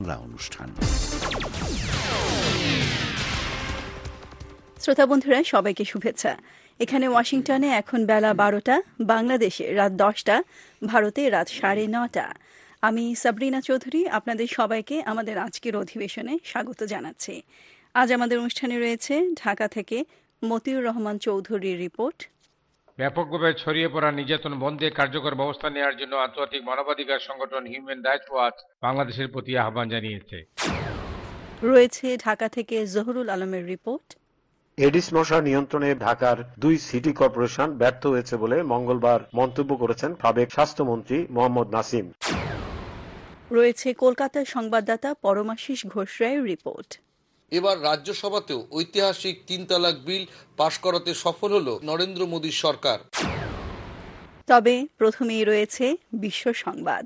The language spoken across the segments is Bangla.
অনুষ্ঠান। শ্রোতা বন্ধুরা, সবাইকে শুভেচ্ছা। এখানে ওয়াশিংটনে এখন বেলা 12টা, বাংলাদেশে রাত 10টা, ভারতে রাত 9:30। আমি সাবরিনা চৌধুরী আপনাদের সবাইকে আমাদের আজকের অধিবেশনে স্বাগত জানাচ্ছি। আজ আমাদের অনুষ্ঠানে রয়েছে ঢাকা থেকে মতিউর রহমান চৌধুরীর রিপোর্ট। ব্যাপকভাবে ছড়িয়ে পড়া নির্যাতন বন্ধে কার্যকর ব্যবস্থা নেওয়ার জন্য আন্তর্জাতিক মানবাধিকার সংগঠন হিউম্যান রাইটস ওয়াচ বাংলাদেশের প্রতি আহ্বান জানিয়েছে। রয়েছে ঢাকা থেকে জহুরুল আলমের রিপোর্ট। এডিস মশা নিয়ন্ত্রণে ঢাকার 2 সিটি কর্পোরেশন ব্যর্থ হয়েছে বলে মঙ্গলবার মন্তব্য করেছেন সাবেক স্বাস্থ্যমন্ত্রী মোহাম্মদ নাসিম। রয়েছে কলকাতার সংবাদদাতা পরমাশিস ঘোষ রায়ের রিপোর্ট। এবার রাজ্যসভাতেও ঐতিহাসিক 3 তালাক বিল পাশ করাতে সফল হল নরেন্দ্র মোদীর সরকার। তবে প্রথমেই রয়েছে বিশ্ব সংবাদ।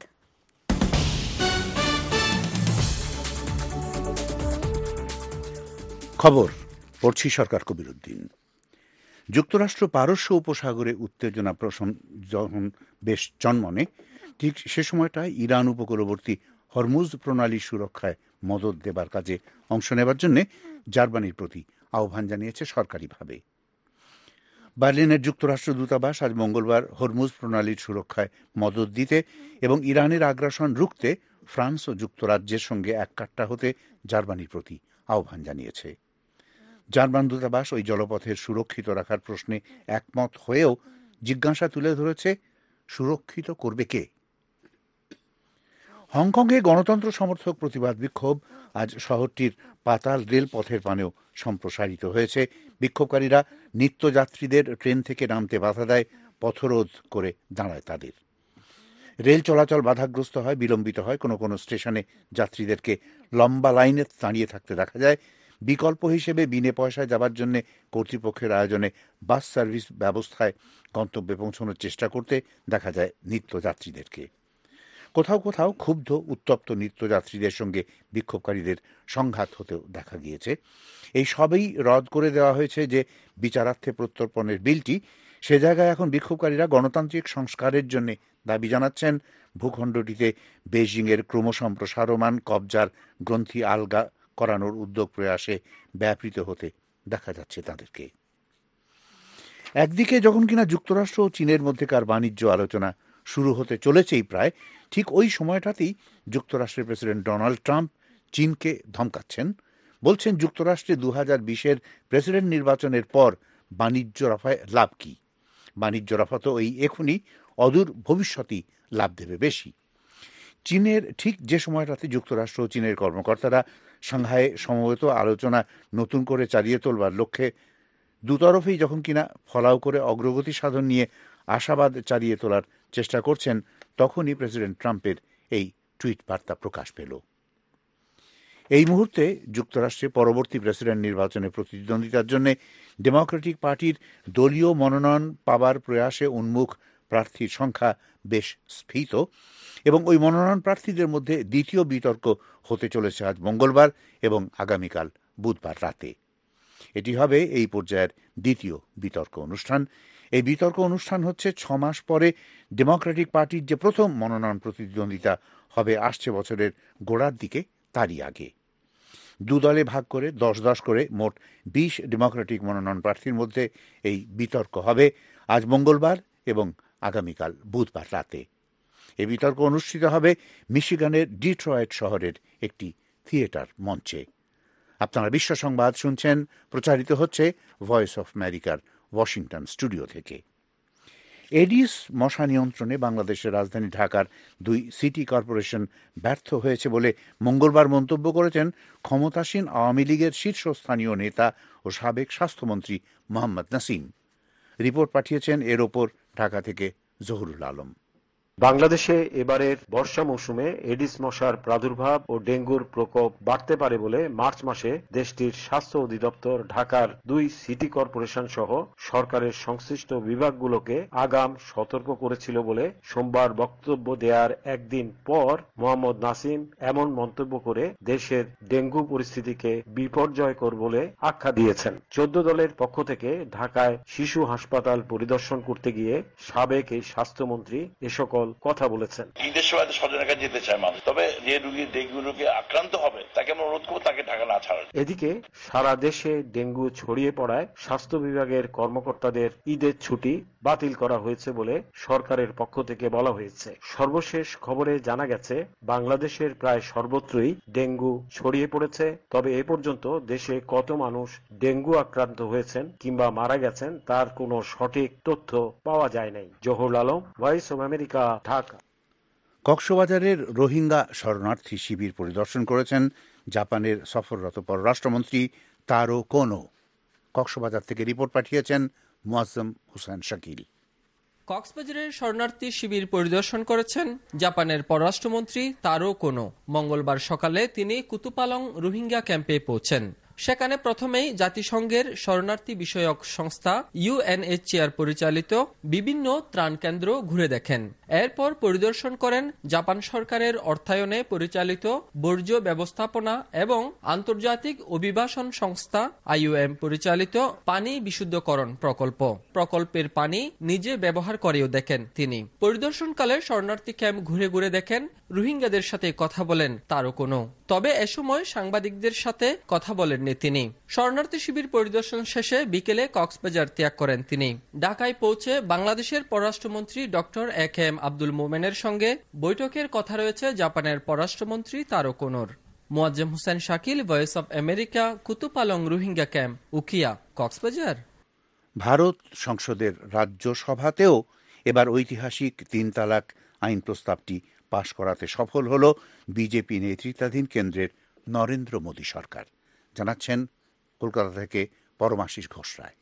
খবর পড়ছি সরকার কবিরউদ্দিন। যুক্তরাষ্ট্র পারস্য উপসাগরে উত্তেজনা যখন বেশ জন্মনে, ঠিক সে সময়টায় ইরান উপকূলবর্তী হরমুজ প্রণালী সুরক্ষায় মদত দেবার কাজে অংশ নেবার জন্য জার্মানির প্রতি আহ্বান জানিয়েছে সরকারিভাবে। বার্লিনের যুক্তরাষ্ট্র দূতাবাস আজ মঙ্গলবার হরমুজ প্রণালীর সুরক্ষায় মদত দিতে এবং ইরানের আগ্রাসন রুখতে ফ্রান্স ও যুক্তরাজ্যের সঙ্গে এককাট্টা হতে জার্মানির প্রতি আহ্বান জানিয়েছে। জার্মান দূতাবাস ওই জলপথের সুরক্ষিত রাখার প্রশ্নে একমত হয়েও জিজ্ঞাসা তুলে ধরেছে, সুরক্ষিত করবে কে? হংকংয়ে গণতন্ত্র সমর্থক প্রতিবাদ বিক্ষোভ আজ শহরটির পাতাল রেলপথের পানেও সম্প্রসারিত হয়েছে। বিক্ষোভকারীরা নিত্যযাত্রীদের ট্রেন থেকে নামতে বাধা দেয়, পথরোধ করে দাঁড়ায় তাদের। রেল চলাচল বাধাগ্রস্ত হয়, বিলম্বিত হয়, কোনো কোনো স্টেশনে যাত্রীদেরকে লম্বা লাইনে দাঁড়িয়ে থাকতে দেখা যায়। বিকল্প হিসেবে বিনে পয়সায় যাবার জন্য কর্তৃপক্ষের আয়োজনে বাস সার্ভিস ব্যবস্থায় গন্তব্যে পৌঁছানোর চেষ্টা করতে দেখা যায় নিত্যযাত্রীদেরকে। কোথাও কোথাও ক্ষুব্ধ উত্তপ্ত নিত্যযাত্রীদের সঙ্গে বিক্ষোভকারীদের সংঘাত হতেও দেখা গিয়েছে। এই সবই রদ করে দেওয়া হয়েছে যে বিচারার্থে প্রত্যর্পণের বিলটি, সে জায়গায় এখন বিক্ষোভকারীরা গণতান্ত্রিক সংস্কারের জন্য দাবি জানাচ্ছেন। ভূখণ্ডটিতে বেইজিংয়ের ক্রমসম্প্রসারমান কবজার গ্রন্থি আলগা করানোর উদ্যোগ প্রয়াসে ব্যাপৃত হতে দেখা যাচ্ছে তাদেরকে। একদিকে যখন কিনা যুক্তরাষ্ট্র ও চীনের মধ্যেকার বাণিজ্য আলোচনা শুরু হতে চলেছেই প্রায়, ঠিক ওই সময়টাতেই যুক্তরাষ্ট্রের প্রেসিডেন্ট ডোনাল্ড ট্রাম্প চীনকে ধমকাচ্ছেন। বলছেন, যুক্তরাষ্ট্রে 2020-এর প্রেসিডেন্ট নির্বাচনের পর বাণিজ্য রফায় লাভ কি? বাণিজ্য রফা তো এই এখনই, অদূর ভবিষ্যতেই লাভ দেবে বেশি। চীনের ঠিক যে সময়টাতে যুক্তরাষ্ট্র ও চীনের কর্মকর্তারা সাংহাইয়ে সমবেত আলোচনা নতুন করে চালিয়ে তোলবার লক্ষ্যে দুতরফেই যখন কিনা ফলাও করে অগ্রগতি সাধন নিয়ে আশাবাদ চালিয়ে তোলার চেষ্টা করছেন, তখনই প্রেসিডেন্ট ট্রাম্পের এই টুইট বার্তা প্রকাশ পেল। এই মুহূর্তে যুক্তরাষ্ট্রে পরবর্তী প্রেসিডেন্ট নির্বাচনে প্রতিদ্বন্দ্বিতার জন্য ডেমোক্রেটিক পার্টির দলীয় মনোনয়ন পাবার প্রয়াসে উন্মুখ প্রার্থীর সংখ্যা বেশ স্ফীত এবং ওই মনোনয়ন প্রার্থীদের মধ্যে দ্বিতীয় বিতর্ক হতে চলেছে আজ মঙ্গলবার এবং আগামীকাল বুধবার রাতে। এটি হবে এই পর্যায়ের দ্বিতীয় বিতর্ক অনুষ্ঠান। এই বিতর্ক অনুষ্ঠান হচ্ছে 6 মাস পরে ডেমোক্রেটিক পার্টির যে প্রথম মনোনয়ন প্রতিদ্বন্দ্বিতা হবে আসছে বছরের গোড়ার দিকে, তারই আগে। দুদলে ভাগ করে 10-10 করে মোট 20 ডেমোক্রেটিক মনোনয়ন প্রার্থীর মধ্যে এই বিতর্ক হবে আজ মঙ্গলবার এবং আগামীকাল বুধবার রাতে। এই বিতর্ক অনুষ্ঠিত হবে মিশিগানের ডিট্রয়েট শহরের একটি থিয়েটার মঞ্চে। আপনারা বিশ্ব সংবাদ শুনছেন, প্রচারিত হচ্ছে ভয়েস অফ আমেরিকার ওয়াশিংটন স্টুডিও থেকে। এডিস মশা নিয়ন্ত্রণে বাংলাদেশের রাজধানী ঢাকার 2 সিটি কর্পোরেশন ব্যর্থ হয়েছে বলে মঙ্গলবার মন্তব্য করেছেন ক্ষমতাসীন আওয়ামী লীগের শীর্ষস্থানীয় নেতা ও সাবেক স্বাস্থ্যমন্ত্রী মোহাম্মদ নাসিম। রিপোর্ট পাঠিয়েছেন এর ওপর ঢাকা থেকে জহুরুল আলম। বাংলাদেশে এবারের বর্ষা মৌসুমে এডিস মশার প্রাদুর্ভাব ও ডেঙ্গুর প্রকোপ বাড়তে পারে বলে মার্চ মাসে দেশটির স্বাস্থ্য অধিদপ্তর ঢাকার 2 সিটি কর্পোরেশন সহ সরকারের সংশ্লিষ্ট বিভাগগুলোকে আগাম সতর্ক করেছিল বলে সোমবার বক্তব্য দেওয়ার একদিন পর মোহাম্মদ নাসিম এমন মন্তব্য করে দেশের ডেঙ্গু পরিস্থিতিকে বিপর্যয়কর বলে আখ্যা দিয়েছেন। 14 দলের পক্ষ থেকে ঢাকায় শিশু হাসপাতাল পরিদর্শন করতে গিয়ে সাবেক এই স্বাস্থ্যমন্ত্রী এ সকল মহল কথা বলেছেন। ঈদের সময় স্বজনের কাছে যেতে চায় মানুষ, তবে যে রোগী ডেঙ্গু রোগে আক্রান্ত হবে তাকে আমরা অনুরোধ করবো তাকে ঢাকা না ছাড়ার। এদিকে সারা দেশে ডেঙ্গু ছড়িয়ে পড়ায় স্বাস্থ্য বিভাগের কর্মকর্তাদের ঈদের ছুটি বাতিল করা হয়েছে বলে সরকারের পক্ষ থেকে বলা হয়েছে। সর্বশেষ খবরে জানা গেছে বাংলাদেশের প্রায় সর্বত্রই ডেঙ্গু ছড়িয়ে পড়েছে। তবে এ পর্যন্ত দেশে কত মানুষ ডেঙ্গু আক্রান্ত হয়েছেন কিংবা মারা গেছেন তার কোনো সঠিক তথ্য পাওয়া যায় নাই। Zahurul Alam, voice of America, Dhaka. কক্সবাজারের রোহিঙ্গা শরণার্থী শিবির পরিদর্শন করেছেন জাপানের সফররত পররাষ্ট্রমন্ত্রী তারো কোনো। কক্সবাজার থেকে রিপোর্ট পাঠিয়েছেন মুয়াজ্জম হোসেন শাকিল। কক্সবাজারের শরণার্থী শিবির পরিদর্শন করেছেন জাপানের পররাষ্ট্রমন্ত্রী তারো কোনো। মঙ্গলবার সকালে তিনি কুতুপালং রোহিঙ্গা ক্যাম্পে পৌঁছেন। সেখানে প্রথমেই জাতিসংঘের শরণার্থী বিষয়ক সংস্থা UNHCR পরিচালিত বিভিন্ন ত্রাণ কেন্দ্র ঘুরে দেখেন। এরপর পরিদর্শন করেন জাপান সরকারের অর্থায়নে পরিচালিত বর্জ্য ব্যবস্থাপনা এবং আন্তর্জাতিক অভিবাসন সংস্থা IOM পরিচালিত পানি বিশুদ্ধকরণ প্রকল্পের পানি নিজে ব্যবহার করেও দেখেন তিনি। পরিদর্শনকালে শরণার্থী ক্যাম্প ঘুরে ঘুরে দেখেন, রোহিঙ্গাদের সাথে কথা বলেন তারও কোনো। তবে এ সময় সাংবাদিকদের সাথে কথা বলেননি তিনি। শরণার্থী শিবির পরিদর্শন শেষে বিকেলে কক্সবাজার ত্যাগ করেন তিনি। ঢাকায় পৌঁছে বাংলাদেশের পররাষ্ট্রমন্ত্রী ডক্টর AK আব্দুল মোমেনের সঙ্গে বৈঠকের কথা রয়েছে জাপানের পররাষ্ট্রমন্ত্রী তারো কোনোর। Muazzam Hossain Shakil, voice of America, Kutupalong Rohingya camp, Ukhia, Cox's Bazar. Bharat সংসদের রাজ্যসভাতেও এবার ঐতিহাসিক 3 তালাক আইন প্রস্তাবটি পাশ করাতে সফল হল বিজেপি নেতৃত্বাধীন কেন্দ্রের নরেন্দ্র মোদী সরকার। জানাচ্ছেন কলকাতা থেকে পরমাশিস ঘোষ রায়।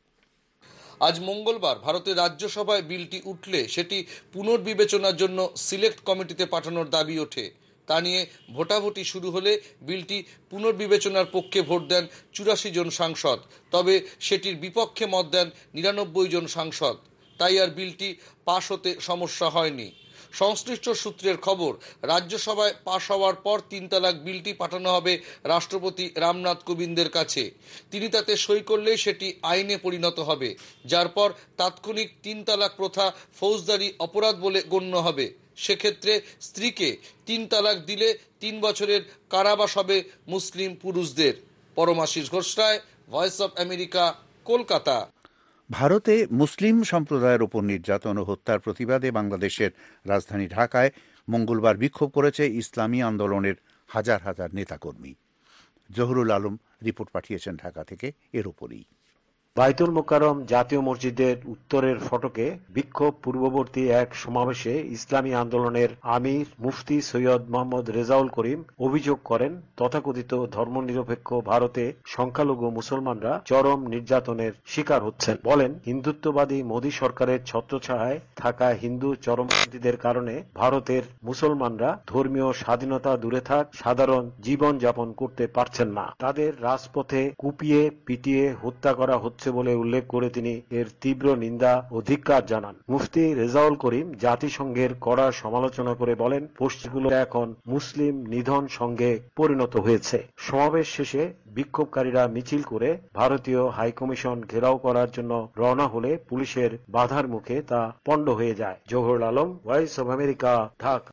আজ মঙ্গলবার ভারতের রাজ্যসভায় বিলটি উঠলে সেটি পুনর্বিবেচনার জন্য সিলেক্ট কমিটিতে পাঠানোর দাবি ওঠে। তা নিয়ে ভোটাভুটি শুরু হলে বিলটি পুনর্বিবেচনার পক্ষে ভোট দেন 84 জন সাংসদ, তবে সেটির বিপক্ষে মত দেন 99 জন সাংসদ। তাই আর বিলটি পাশ হতে সমস্যা হয়নি। সংশ্লিষ্ট সূত্রের খবর, রাজ্যসভায় পাশ হওয়ার পর 3 তালাক বিলটি পাঠানো হবে রাষ্ট্রপতি রামনাথ কোবিন্দের কাছে। তিনি তাতে সই করলেই সেটি আইনে পরিণত হবে, যার পর তাৎক্ষণিক 3 তালাক প্রথা ফৌজদারি অপরাধ বলে গণ্য হবে। সেক্ষেত্রে স্ত্রীকে 3 তালাক দিলে 3 বছরের কারাবাস হবে মুসলিম পুরুষদের। Paramashis Ghosh Roy, voice of America, Kolkata. ভারতে মুসলিম সম্প্রদায়ের ওপর নির্যাতন ও হত্যার প্রতিবাদে বাংলাদেশের রাজধানী ঢাকায় মঙ্গলবার বিক্ষোভ করেছে ইসলামী আন্দোলনের হাজার হাজার নেতাকর্মী। জহুরুল আলম রিপোর্ট পাঠিয়েছেন ঢাকা থেকে এর উপরই। বাইতুল মোকাররম জাতীয় মসজিদের উত্তরের ফটকে বিক্ষোভ পূর্ববর্তী এক সমাবেশে ইসলামী আন্দোলনের আমির মুফতি সৈয়দ মোহাম্মদ রেজাউল করিম অভিযোগ করেন, তথাকথিত ধর্মনিরপেক্ষ ভারতে সংখ্যালঘু মুসলমানরা চরম নির্যাতনের শিকার হচ্ছেন। বলেন, হিন্দুত্ববাদী মোদী সরকারের ছত্রছায়ায় থাকা হিন্দু চরমপন্থীদের কারণে ভারতের মুসলমানরা ধর্মীয় স্বাধীনতা দূরে থাক, সাধারণ জীবন যাপন করতে পারছেন না। তাদের রাজপথে কুপিয়ে পিটিয়ে হত্যা করা হচ্ছে বলে উল্লেখ করে তিনি এর তীব্র নিন্দা ও ধিক্কার জানান। মুফতি রেজাউল করিম জাতিসংঘের কড়া সমালোচনা করে বলেন, পশ্চিমগুলো এখন মুসলিম নিধন সংঘে পরিণত হয়েছে। সমাবেশ শেষে বিক্ষোভকারীরা মিছিল করে ভারতীয় হাইকমিশন ঘেরাও করার জন্য রওনা হলে পুলিশের বাধার মুখে তা পণ্ড হয়ে যায়। Zahurul Alam, voice of America, Dhaka.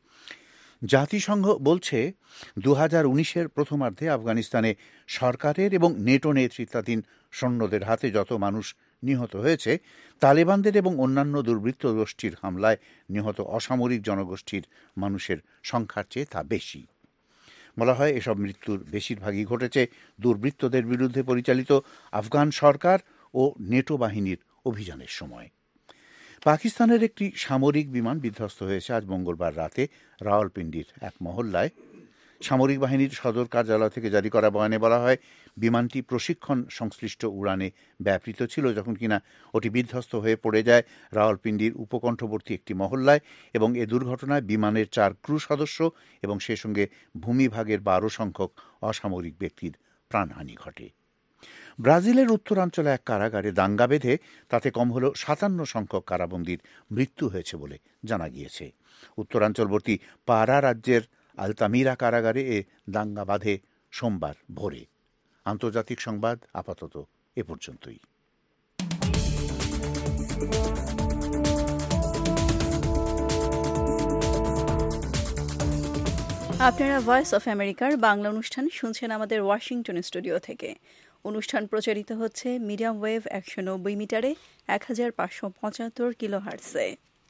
জাতিসংঘ বলছে 2019-এর প্রথমার্ধে আফগানিস্তানে সরকারের এবং নেটো নেতৃত্বাধীন সৈন্যদের হাতে যত মানুষ নিহত হয়েছে, তালেবানদের এবং অন্যান্য দুর্বৃত্ত গোষ্ঠীর হামলায় নিহত অসামরিক জনগোষ্ঠীর মানুষের সংখ্যার চেয়ে তা বেশি। বলা হয়, এসব মৃত্যুর বেশিরভাগই ঘটেছে দুর্বৃত্তদের বিরুদ্ধে পরিচালিত আফগান সরকার ও নেটো বাহিনীর অভিযানের সময়। পাকিস্তানের একটি সামরিক বিমান বিধ্বস্ত হয়েছে আজ মঙ্গলবার রাতে রাওয়ালপিন্ডির এক মহল্লায়। সামরিক বাহিনীর সদর কার্যালয় থেকে জারি করা বয়ানে বলা হয়, বিমানটি প্রশিক্ষণ সংশ্লিষ্ট উড়ানে ব্যাপৃত ছিল যখন কিনা ওটি বিধ্বস্ত হয়ে পড়ে যায় রাওয়ালপিন্ডির উপকণ্ঠবর্তী একটি মহল্লায়, এবং এ দুর্ঘটনায় বিমানের 4 ক্রু সদস্য এবং সে সঙ্গে ভূমিভাগের 12 সংখ্যক অসামরিক ব্যক্তির প্রাণহানি ঘটে। ব্রাজিলের উত্তরাঞ্চলে এক কারাগারে দাঙ্গা বেঁধে তাতে কম হল 57 সংখ্যক কারাবন্দীর মৃত্যু হয়েছে বলে জানা গিয়েছে। উত্তরাঞ্চলবর্তী পারা রাজ্যের আলতামিরা কারাগারে এ দাঙ্গা বাঁধে সোমবার ভোরে। আন্তর্জাতিক সংবাদ আপাতত এ পর্যন্তই। আপনারা ভয়েস অফ আমেরিকার বাংলা অনুষ্ঠান শুনছেন আমাদের ওয়াশিংটন স্টুডিও থেকে। অনুষ্ঠান প্রচারিত হচ্ছে মিডিয়াম ওয়েভ 190 মিটারে 1575 কিলোহার্টজে।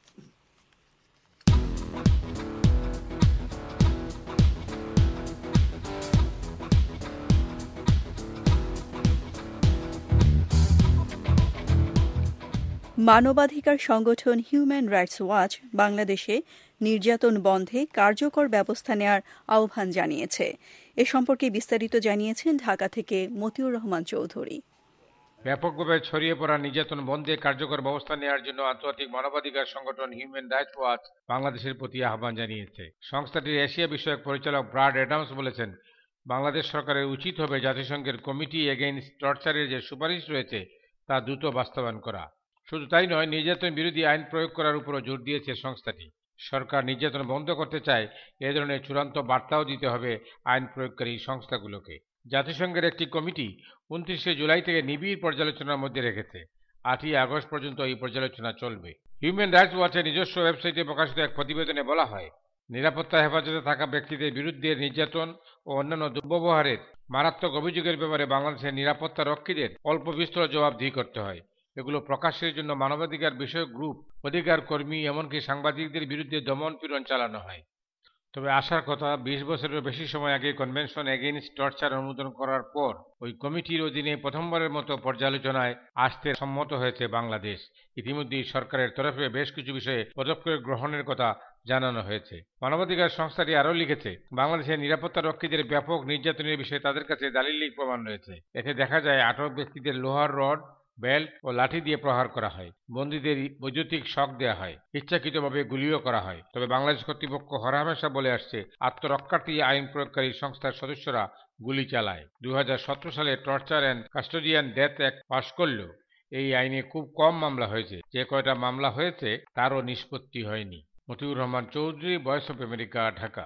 মানবাধিকার সংগঠন হিউম্যান রাইটস ওয়াচ বাংলাদেশে নির্যাতন বন্ধে কার্যকর ব্যবস্থা নেওয়ার আহ্বান জানিয়েছে। এ সম্পর্কে বিস্তারিত জানিয়েছেন ঢাকা থেকে মতিউর রহমান চৌধুরী। ব্যাপকভাবে ছড়িয়ে পড়া নির্যাতন বন্ধে কার্যকর ব্যবস্থা নেওয়ার জন্য আন্তর্জাতিক মানবাধিকার সংগঠন হিউম্যান রাইটস ওয়াচ বাংলাদেশের প্রতি আহ্বান জানিয়েছে। সংস্থাটির এশিয়া বিষয়ক পরিচালক ব্রাড অ্যাডামস বলেছেন, বাংলাদেশ সরকারের উচিত হবে জাতিসংঘের কমিটি এগেইনস্ট টর্চারের যে সুপারিশ রয়েছে তা দ্রুত বাস্তবায়ন করা। শুধু তাই নয়, নির্যাতন বিরোধী আইন প্রয়োগ করার উপরও জোর দিয়েছে সংস্থাটি। সরকার নির্যাতন বন্ধ করতে চায়, এ ধরনের চূড়ান্ত বার্তাও দিতে হবে আইন প্রয়োগকারী সংস্থাগুলোকে। জাতিসংঘের একটি কমিটি 29 জুলাই থেকে নিবিড় পর্যালোচনার মধ্যে রেখেছে। 8 আগস্ট পর্যন্ত এই পর্যালোচনা চলবে। হিউম্যান রাইটস ওয়াচের নিজস্ব ওয়েবসাইটে প্রকাশিত এক প্রতিবেদনে বলা হয়, নিরাপত্তা হেফাজতে থাকা ব্যক্তিদের বিরুদ্ধে নির্যাতন ও অন্যান্য দুর্ব্যবহারের মারাত্মক অভিযোগের ব্যাপারে বাংলাদেশের নিরাপত্তা রক্ষীদের অল্প বিস্তর জবাবদিহি করতে হয়। এগুলো প্রকাশের জন্য মানবাধিকার বিষয়ক গ্রুপ, অধিকার কর্মী, এমনকি সাংবাদিকদের বিরুদ্ধে দমন পীড়ন চালানো হয়। তবে আশার কথা, 20 বছরের বেশি সময় আগে কনভেনশন এগেইনস্ট টর্চার অনুমোদন করার পর ওই কমিটির অধীনে প্রথমবারের মতো পর্যালোচনায় আসতে সম্মত হয়েছে বাংলাদেশ। ইতিমধ্যেই সরকারের তরফে বেশ কিছু বিষয়ে পদক্ষেপ গ্রহণের কথা জানানো হয়েছে। মানবাধিকার সংস্থাটি আরও লিখেছে, বাংলাদেশের নিরাপত্তা রক্ষীদের ব্যাপক নির্যাতনের বিষয়ে তাদের কাছে দালিলিক প্রমাণ রয়েছে। এতে দেখা যায় আটক ব্যক্তিদের লোহার রড, বেল্ট ও লাঠি দিয়ে প্রহার করা হয়, বন্দীদের বৈদ্যুতিক শক দেওয়া হয়, ইচ্ছাকৃতভাবে গুলিও করা হয়। তবে বাংলাদেশ কর্তৃপক্ষ হরহামেশা বলে আসছে, আত্মরক্ষার্থী আইন প্রয়োগকারী সংস্থার সদস্যরা গুলি চালায়। 2017 সালে torture and custodian death act পাশ করলেও এই আইনে খুব কম মামলা হয়েছে। যে কয়টা মামলা হয়েছে তারও নিষ্পত্তি হয়নি। Motiur Rahman Chowdhury, voice of America, Dhaka.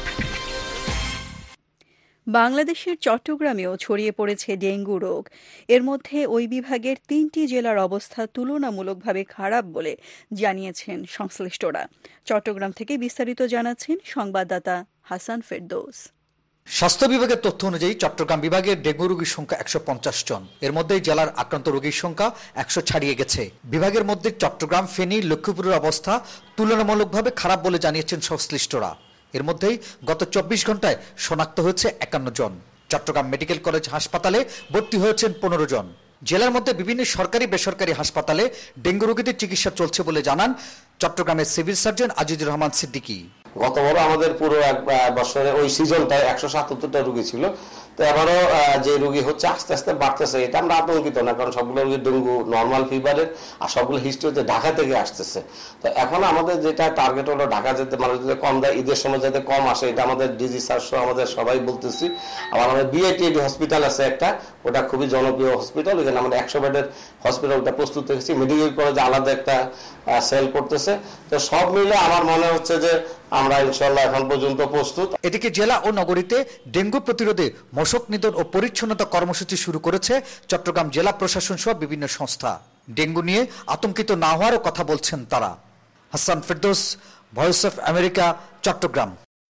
বাংলাদেশের চট্টগ্রামেও ছড়িয়ে পড়েছে ডেঙ্গু রোগ। এর মধ্যে ওই বিভাগের 3টি জেলার অবস্থা তুলনামূলকভাবে খারাপ বলে জানিয়েছেন সংশ্লিষ্টরা। চট্টগ্রাম থেকে বিস্তারিত জানাচ্ছেন সংবাদদাতা হাসান ফেরদৌস। স্বাস্থ্য বিভাগের তথ্য অনুযায়ী চট্টগ্রাম বিভাগের ডেঙ্গু রোগীর সংখ্যা 150 জন। এর মধ্যে জেলার আক্রান্ত রোগীর সংখ্যা 100 ছাড়িয়ে গেছে। বিভাগের মধ্যে চট্টগ্রাম, ফেনী, লক্ষ্মীপুরের অবস্থা তুলনামূলকভাবে খারাপ বলে জানিয়েছেন সংশ্লিষ্টরা। এর মধ্যেই গত 24 ঘন্টায় শনাক্ত হয়েছে 51 জন। চট্টগ্রাম মেডিকেল কলেজ হাসপাতালে ভর্তি হয়েছেন 15 জন। জেলার মধ্যে বিভিন্ন সরকারি বেসরকারি হাসপাতালে ডেঙ্গু রোগীদের চিকিৎসা চলছে বলে জানান চট্টগ্রামের সিভিল সার্জন আজিজুর রহমান সিদ্দিকী। গতবারও আমাদের পুরো এক বছরে ওই সিজনটায় 177টা রোগী ছিল। তো এবারও যে রোগী হচ্ছে আস্তে আস্তে বাড়তেছে, এটা আমরা আতঙ্কিত না, কারণ সবগুলো রোগী ডেঙ্গু নর্মাল ফিভারের, আর সবগুলো হিস্ট্রি হচ্ছে ঢাকা থেকে আসতেছে। তো এখন আমাদের যেটা টার্গেট হলো ঢাকা যেতে মানুষ যাতে কম দেয়, ঈদের সময় যাতে কম আসে, এটা আমাদের ডিজি স্যার সহ আমাদের সবাই বলতেছি। আবার আমাদের বিআইটিআইডি হসপিটাল আছে একটা, ওটা খুবই জনপ্রিয় হসপিটাল, এখানে আমাদের 100 বেডের হসপিটালটা প্রস্তুত রেখেছি। মেডিকেল কলেজে আলাদা একটা সেল করতেছে। তো সব মিলে আমার মনে হচ্ছে যে আমরা ইনশাআল্লাহ এখন পর্যন্ত প্রস্তুত। এদিকে জেলা ও নগরীতে ডেঙ্গু প্রতিরোধে মশক নিধন ও পরিচ্ছন্নতা কর্মসূচি শুরু করেছে চট্টগ্রাম জেলা প্রশাসন সহ বিভিন্ন সংস্থা। ডেঙ্গু নিয়ে আতঙ্কিত না হওয়ারও কথা বলছেন তারা। Hasan Ferdous, voice of America, Chattogram.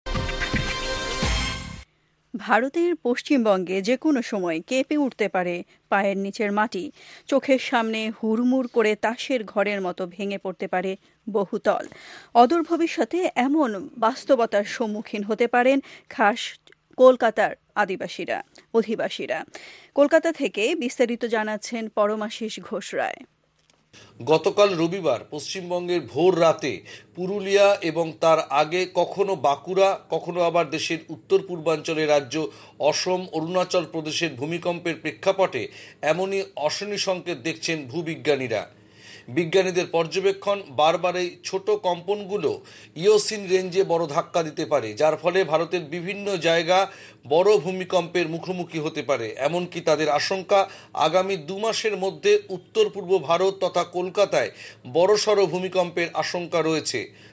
ভারতের পশ্চিমবঙ্গে যে কোনো সময় কেঁপে উঠতে পারে পায়ের নিচের মাটি। চোখের সামনে হুড়মুড় করে তাসের ঘরের মতো ভেঙে পড়তে পারে বহুতল। অদূর ভবিষ্যতে এমন বাস্তবতার সম্মুখীন হতে পারেন খাস কলকাতার অধিবাসীরা। কলকাতা থেকে বিস্তারিত জানাচ্ছেন পরমাশিস ঘোষ রায়। গতকাল রবিবার পশ্চিমবঙ্গের ভোর রাতে পুরুলিয়া এবং তার আগে কখনো বাঁকুড়া, কখনো আবার দেশের উত্তর পূর্বাঞ্চলের রাজ্য অসম, অরুণাচল প্রদেশের ভূমিকম্পের প্রেক্ষাপটে এমনই অশনি সংকেত দেখছেন ভূবিজ্ঞানীরা। বিজ্ঞানীদের পর্যবেক্ষণ, বারবার এই ছোট কম্পনগুলো ইওসিন রেঞ্জে বড় ধাক্কা দিতে পারে, যার ফলে ভারতের বিভিন্ন জায়গা বড় ভূমিকম্পের মুখোমুখি হতে পারে। এমনকি তাদের আশঙ্কা, আগামী 2 মাসের মধ্যে উত্তর পূর্ব ভারত তথা কলকাতায় বড়সড় ভূমিকম্পের আশঙ্কা রয়েছে।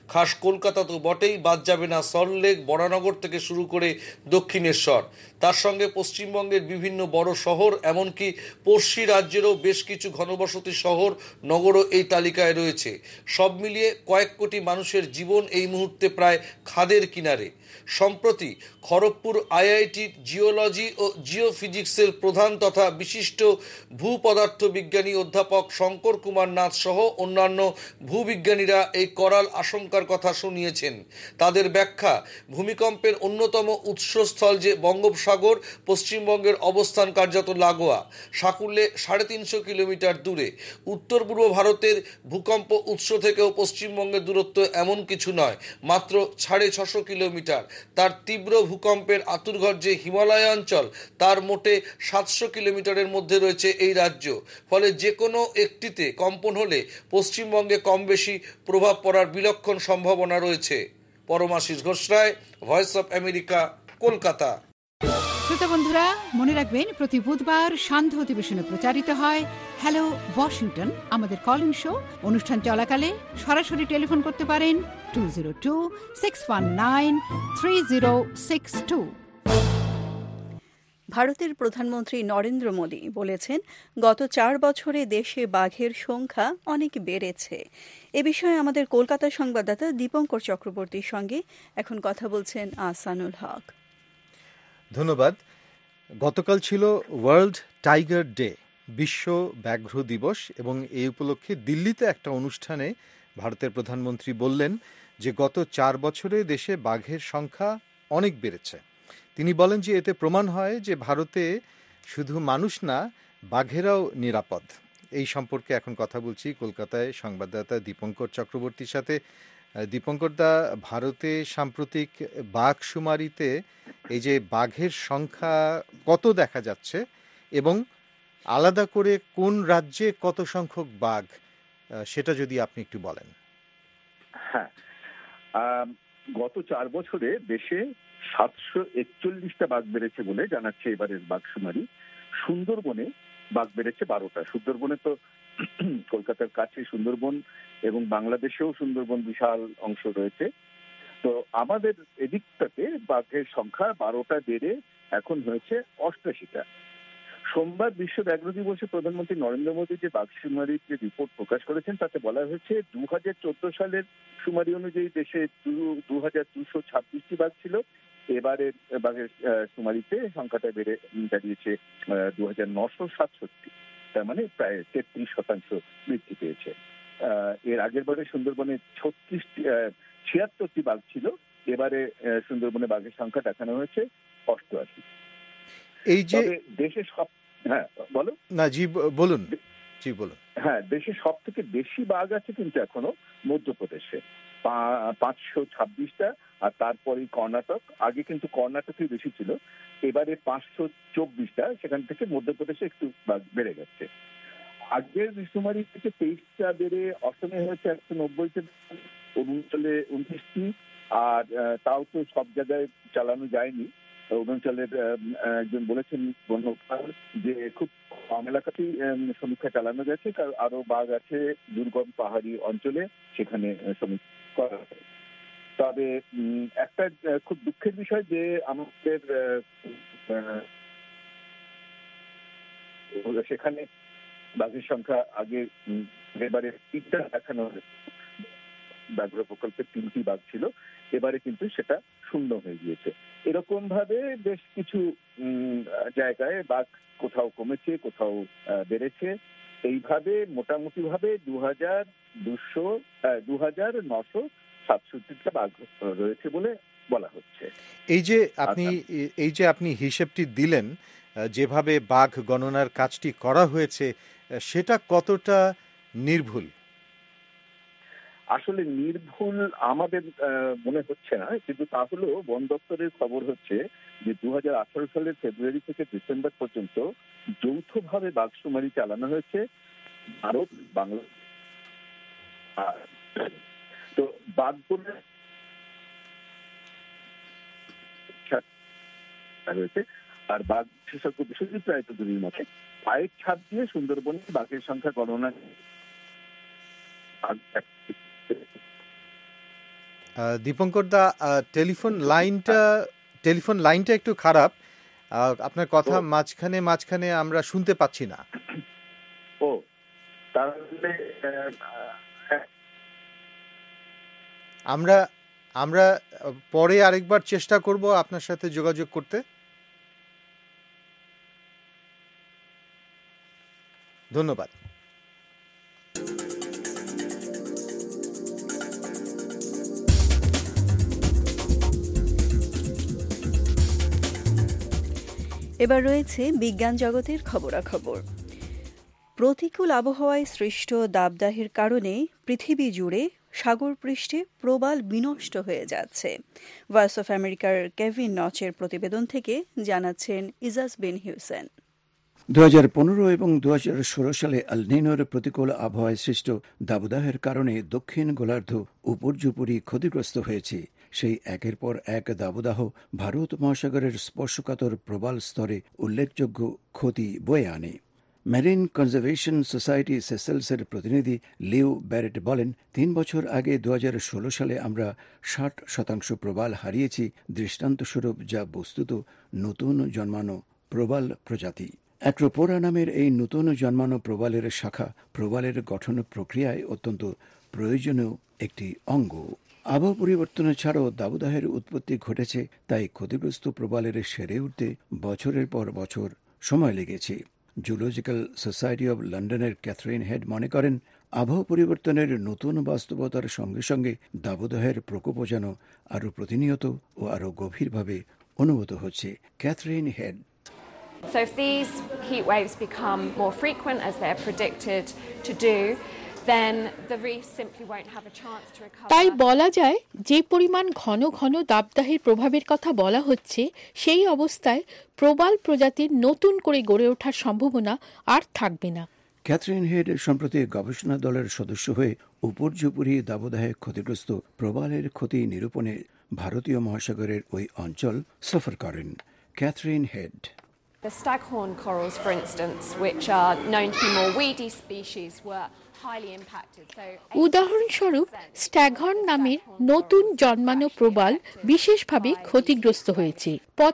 খাস কলকাতা তো বটেই, বাদ যাবে না সল্টলেক, বরানগর থেকে শুরু করে দক্ষিণেশ্বর। তার সঙ্গে পশ্চিমবঙ্গের বিভিন্ন বড় শহর, এমনকি পড়শি রাজ্যেরও বেশ কিছু ঘনবসতি শহর নগরও এই তালিকায় রয়েছে। সব মিলিয়ে কয়েক কোটি মানুষের জীবন এই মুহূর্তে প্রায় খাদের কিনারে। সম্প্রতি খড়গপুর আইআইটির জিওলজি ও জিওফিজিক্সের প্রধান তথা বিশিষ্ট ভূপদার্থ বিজ্ঞানী অধ্যাপক শঙ্কর কুমার নাথ সহ অন্যান্য ভূবিজ্ঞানীরা এই করাল আশঙ্কার কথা শুনিয়েছেন। তাদের ব্যাখ্যা, ভূমিকম্পের অন্যতম উৎসস্থল যে বঙ্গোপসাগর, পশ্চিমবঙ্গের অবস্থান কার্যত লাগোয়া, সাকুল্যে 350 কিলোমিটার দূরে। উত্তর পূর্ব ভারতের ভূকম্প উৎস থেকেও পশ্চিমবঙ্গের দূরত্ব এমন কিছু নয়, মাত্র 650 কিলোমিটার। তার তীব্র ভূকম্পের আতুরঘর যে হিমালয় অঞ্চল, তার মোটে 700 কিলোমিটারের মধ্যে রয়েছে এই রাজ্য। ফলে যে কোনো একটিতে কম্পন হলে পশ্চিমবঙ্গে কম বেশি প্রভাব পড়ার বিলক্ষণ সম্ভাবনা রয়েছে। Paramashis Ghosh Roy, voice of America, Kolkata. শ্রোতা বন্ধুরা, মনে রাখবেন প্রতি বুধবার সান্ধ্য অধিবেশনে প্রচারিত হয় হ্যালো ওয়াশিংটন, আমাদের কল ইন শো। অনুষ্ঠান চলাকালে সরাসরি টেলিফোন করতে পারেন 202-619-3062। ভারতের প্রধানমন্ত্রী নরেন্দ্র মোদী বলেছেন, গত 4 বছরে দেশে বাঘের সংখ্যা অনেক বেড়েছে। এ বিষয়ে আমাদের কলকাতা সংবাদদাতা দীপঙ্কর চক্রবর্তীর সঙ্গে এখন কথা বলছেন আহসানুল হক। ধন্যবাদ। গতকাল ছিল ওয়ার্ল্ড টাইগার ডে, বিশ্ব ব্যাঘ্র দিবস, এবং এই উপলক্ষে দিল্লিতে একটা অনুষ্ঠানে ভারতের প্রধানমন্ত্রী বললেন যে গত 4 বছরে দেশে বাঘের সংখ্যা অনেক বেড়েছে। তিনি বলেন যে এতে প্রমাণ হয় যে ভারতে শুধু মানুষ না, বাঘেরাও নিরাপদ। এই সম্পর্কে এখন কথা বলছি কলকাতায় সংবাদদাতা দীপঙ্কর চক্রবর্তীর সাথে। দীপঙ্কর দা, ভারতে সাম্প্রতিক বাঘ শুমারিতে এই যে বাঘের সংখ্যা কত দেখা যাচ্ছে এবং আলাদা করে কোন রাজ্যে কত সংখ্যক বাঘ, সেটা যদি আপনি একটু বলেন। হ্যাঁ, গত 4 বছরে দেশে 741টা বাঘ বেড়েছে বলে জানাচ্ছে এবারের বাঘ শুমারি। সুন্দরবনে বাঘ বেড়েছে 12টা। সুন্দরবনে তো কলকাতার কাছে সুন্দরবন এবং বাংলাদেশেও সুন্দরবন বিশাল অংশ রয়েছে। তো আমাদের এদিকটাতে বাঘের সংখ্যা 12টা বেড়ে এখন হয়েছে 88টা। সোমবার বিশ্ব ব্যাঘ্র দিবসে প্রধানমন্ত্রী নরেন্দ্র মোদী যে বাঘ শুমারির যে রিপোর্ট প্রকাশ করেছেন তাতে বলা হয়েছে 2014 সালের শুমারি অনুযায়ী দেশে 2226টি বাঘ ছিল। এবারের বাঘের শুমারিতে সংখ্যাটা বেড়ে দাঁড়িয়েছে 2967। তার মানে প্রায় 33% বৃদ্ধি পেয়েছে। এর আগের বারে সুন্দরবনে 76টি বাঘ ছিল, এবারে সুন্দরবনে বাঘের সংখ্যা দেখানো হয়েছে 88। এই যে দেশে সব, হ্যাঁ বলো না, জি বলুন, জি বলুন। হ্যাঁ, দেশে সব থেকে বেশি বাঘ আছে কিন্তু এখনো মধ্যপ্রদেশে 526টা, আর তারপরেই কর্ণাটক। আগে কিন্তু কর্ণাটকই বেশি ছিল, এবারে 524টা, সেখান থেকে মধ্যপ্রদেশে একটু বাঘ বেড়ে গেছে। আগের শুমারি থেকে 23টা বেড়ে অসমে হয়েছে 190টা, অরুণাচলে 29টি। আর তাও তো সব জায়গায় চালানো যায়নি। অরুণাচলের একজন বলেছেন বন্যপ্রাণ যে খুব কম এলাকাতেই সমীক্ষা চালানো গেছে, কারণ আরো বাঘ আছে দুর্গম পাহাড়ি অঞ্চলে, সেখানে সমীক্ষা করা হয়। তবে একটা খুব দুঃখের বিষয় যে আমাদের সেখানে বাঘের সংখ্যা এবারে 3টা দেখানো হয়েছে। ব্যাঘ্র প্রকল্পে 3টি বাঘ ছিল, এবারে কিন্তু সেটা শূন্য হয়ে গিয়েছে। এরকম ভাবে বেশ কিছু জায়গায় বাঘ কোথাও কমেছে, কোথাও বেড়েছে। এইভাবে মোটামুটি ভাবে 2967টা বাঘ রয়েছে বলে বলা হচ্ছে। এই যে আপনি হিসেবটি দিলেন, যেভাবে বাঘ গণনার কাজটি করা হয়েছে, সেটা কতটা নির্ভুল? আসলে নির্ভুল আমাদের মনে হচ্ছে না, কিন্তু তাহলেও বন দপ্তরের খবর হচ্ছে যে 2018 সালের ফেব্রুয়ারি থেকে ডিসেম্বর পর্যন্ত যৌথভাবে বাঘ শুমারি চালানো হয়েছে ভারত, বাংলাদেশ। তো বাঘগুলো হয়েছে, আর বাঘ বিশেষজ্ঞ বিশ্বজিৎ রায় চৌধুরীর মতে পায়ের ছাপ দিয়ে সুন্দরবনে বাঘের সংখ্যা গণনা দীপঙ্কর দা, টেলিফোন লাইনটা একটু খারাপ, আপনার কথা মাঝখানে আমরা শুনতে পাচ্ছি না। ও তাহলে আমরা পরে আরেকবার চেষ্টা করব আপনার সাথে যোগাযোগ করতে। ধন্যবাদ। এবার রয়েছে বিজ্ঞান জগতের খবরাখবর। প্রতিকূল আবহাওয়ায় সৃষ্ট দাবদাহের কারণে পৃথিবী জুড়ে সাগর পৃষ্ঠে প্রবাল বিনষ্ট হয়ে যাচ্ছে। ভয়েস অফ আমেরিকার কেভিন নচের প্রতিবেদন থেকে জানাচ্ছেন ইজাজ বিন হিউসেন। 2015 এবং 2016 সালে এল নিনোর প্রতিকূল আবহাওয়ায় সৃষ্ট দাবদাহের কারণে দক্ষিণ গোলার্ধ উপর্যুপরি ক্ষতিগ্রস্ত হয়েছে। সেই একের পর এক দাবদাহ ভারত মহাসাগরের স্পর্শকাতর প্রবাল স্তরে উল্লেখযোগ্য ক্ষতি বয়ে আনে। মেরিন কনজারভেশন সোসাইটি সেসেলসের প্রতিনিধি লিও ব্যারেট বলেন, 3 বছর আগে 2016 সালে আমরা 60% প্রবাল হারিয়েছি, দৃষ্টান্তস্বরূপ যা বস্তুত নতুন জন্মানো প্রবাল প্রজাতি। অ্যাক্রোপোরা নামের এই নতুন জন্মানো প্রবালের শাখা প্রবালের গঠন প্রক্রিয়ায় অত্যন্ত প্রয়োজনীয় একটি অঙ্গ। আবহাওয়া পরিবর্তন ছাড়াও দাবদাহের উৎপত্তি ঘটেছে, তাই ক্ষতিগ্রস্ত প্রবালের সেরে উঠতে বছরের পর বছর সময় লেগেছে। জুলজিক্যাল সোসাইটি অব লন্ডনের ক্যাথরিন হেড মনে করেন, আবহাওয়া পরিবর্তনের নতুন বাস্তবতার সঙ্গে সঙ্গে দাবদাহের প্রকোপও যেন আরও প্রতিনিয়ত ও আরও গভীরভাবে অনুভূত হচ্ছে। Catherine Head: So if these heat waves become more frequent, as they're predicted to do, then the reef simply won't have a chance to recover. তাই বলা যায়, যে পরিমাণ ঘন ঘন দাবদাহের প্রভাবের কথা বলা হচ্ছে, সেই অবস্থায় প্রবাল প্রজাতির নতুন করে গড়ে ওঠার সম্ভাবনা আর থাকবে না। ক্যাথরিন হেড সম্প্রতি গবেষণা দলের সদস্য হয়ে উপর্যুপরি দাবদাহে ক্ষতিগ্রস্ত প্রবালের ক্ষতি নিরূপণে ভারতীয় মহাসাগরের ওই অঞ্চল সফর করেন। Catherine Head: The staghorn corals, for instance, which are known to be more weedy species, were highly impacted. উদাহরণস্বরূপ, স্ট্যাঘর্ন নামের নতুন জন্মানো প্রবাল বিশেষভাবে ক্ষতিগ্রস্ত হয়েছে।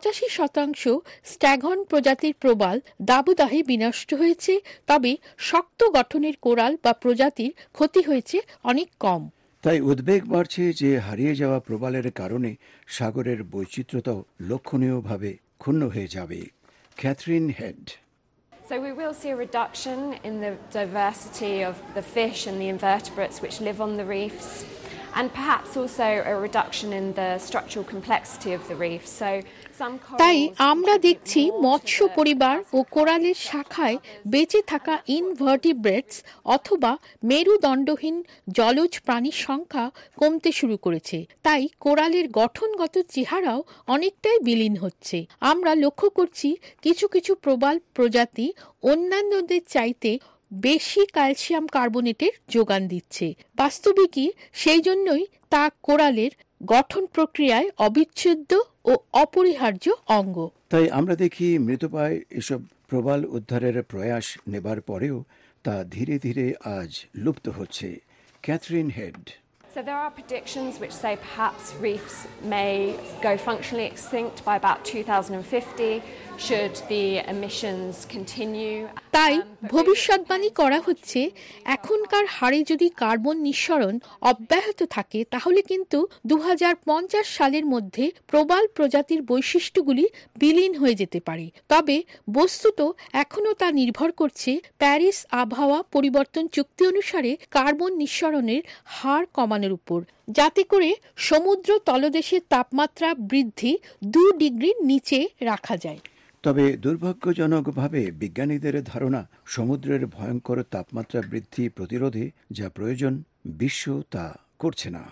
85% স্ট্যাঘর্ন প্রজাতির প্রবাল দাবদাহে বিনষ্ট হয়েছে, তবে শক্ত গঠনের কোরাল বা প্রজাতির ক্ষতি হয়েছে অনেক কম। তাই উদ্বেগ বাড়ছে যে হারিয়ে যাওয়া প্রবালের কারণে সাগরের বৈচিত্র্যতাও লক্ষণীয়ভাবে ক্ষুণ্ণ হয়ে যাবে। Catherine Head: So we will see a reduction in the diversity of the fish and the invertebrates which live on the reefs, and perhaps also a reduction in the structural complexity of the reef. So তাই আমরা দেখছি মৎস্য পরিবার ও কোরালের শাখায় বেঁচে থাকা ইনভার্টিব্রেটস অথবা মেরুদণ্ডহীন জলজ প্রাণীর সংখ্যা কমতে শুরু করেছে। তাই কোরালের গঠনগত চেহারাও অনেকটাই বিলীন হচ্ছে। আমরা লক্ষ্য করছি কিছু কিছু প্রবাল প্রজাতি অন্যান্যদের চাইতে বেশি ক্যালসিয়াম কার্বনেটের যোগান দিচ্ছে। বাস্তবিকই সেই জন্যই তা কোরালের গঠন প্রক্রিয়ায় অবিচ্ছেদ্য ও অপরিহার্য অঙ্গ। তাই আমরা দেখি মৃতপ্রায় এসব প্রবাল উদ্ধারের প্রয়াস নেবার পরেও তা ধীরে ধীরে আজ লুপ্ত হচ্ছে। Catherine Head: So there are predictions which say perhaps reefs may go functionally extinct by about 2050 should the emissions continue. তাই ভবিষ্যৎবাণী করা হচ্ছে, এখনকার হারে যদি কার্বন নিঃসরণ অব্যাহত থাকে তাহলে কিন্তু 2050 সালের মধ্যে প্রবাল প্রজাতির বৈশিষ্ট্যগুলি বিলীন হয়ে যেতে পারে। তবে বস্তুত এখনও তা নির্ভর করছে প্যারিস আবহাওয়া পরিবর্তন চুক্তি অনুসারে কার্বন নিঃসরণের হার কমানোর উপর, যাতে করে সমুদ্র তলদেশের তাপমাত্রা বৃদ্ধি 2 ডিগ্রির নিচে রাখা যায়। তবে দুর্ভাগ্যজনকভাবে বিজ্ঞানীদের ধারণা, সমুদ্রের ভয়ঙ্কর তাপমাত্রা বৃদ্ধি প্রতিরোধে যা প্রয়োজন বিশ্ব তা করছে না।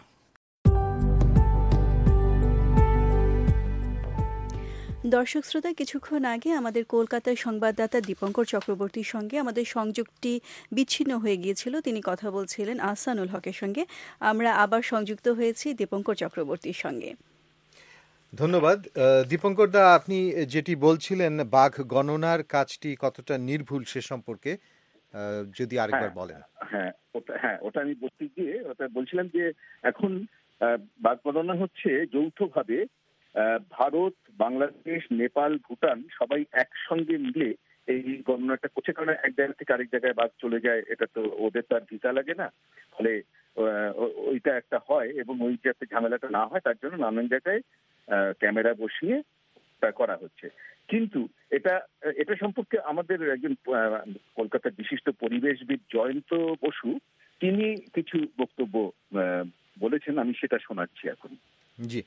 দর্শক শ্রোতা, কিছুক্ষণ আগে আমাদের কলকাতার সংবাদদাতা দীপঙ্কর চক্রবর্তীর সঙ্গে আমাদের সংযোগটি বিচ্ছিন্ন হয়ে গিয়েছিল। তিনি কথা বলছিলেন আহসানুল হকের সঙ্গে। আমরা আবার সংযুক্ত হয়েছি দীপঙ্কর চক্রবর্তীর সঙ্গে। ধন্যবাদ। দীপঙ্কর দা, আপনি যেটি বলছিলেন বাঘ গণনার কাজটি কতটা নির্ভুল সে সম্পর্কে যদি আরেকবার বলেন। ওটা আমি বলতে গিয়ে বলছিলাম যে এখন বাঘ গণনা হচ্ছে যৌথভাবে ভারত, বাংলাদেশ, নেপাল, ভুটান সবাই একসঙ্গে মিলে এই গণনাটা করছে। কারণ এক জায়গা থেকে আরেক জায়গায় বাঘ চলে যায়, এটা তো ওদের তো আর ভিসা লাগে না, ফলে ওইটা একটা হয়। এবং ওই যাতে ঝামেলাটা না হয় তার জন্য নানান জায়গায় ক্যামেরা বসিয়ে করা হচ্ছে। কিন্তু এটা সম্পর্কে আমাদের একজন কলকাতার বিশিষ্ট পরিবেশবিদ জয়ন্ত বসু তিনি কিছু বক্তব্য বলেছেন, আমি সেটা শোনাচ্ছি এখন। জি।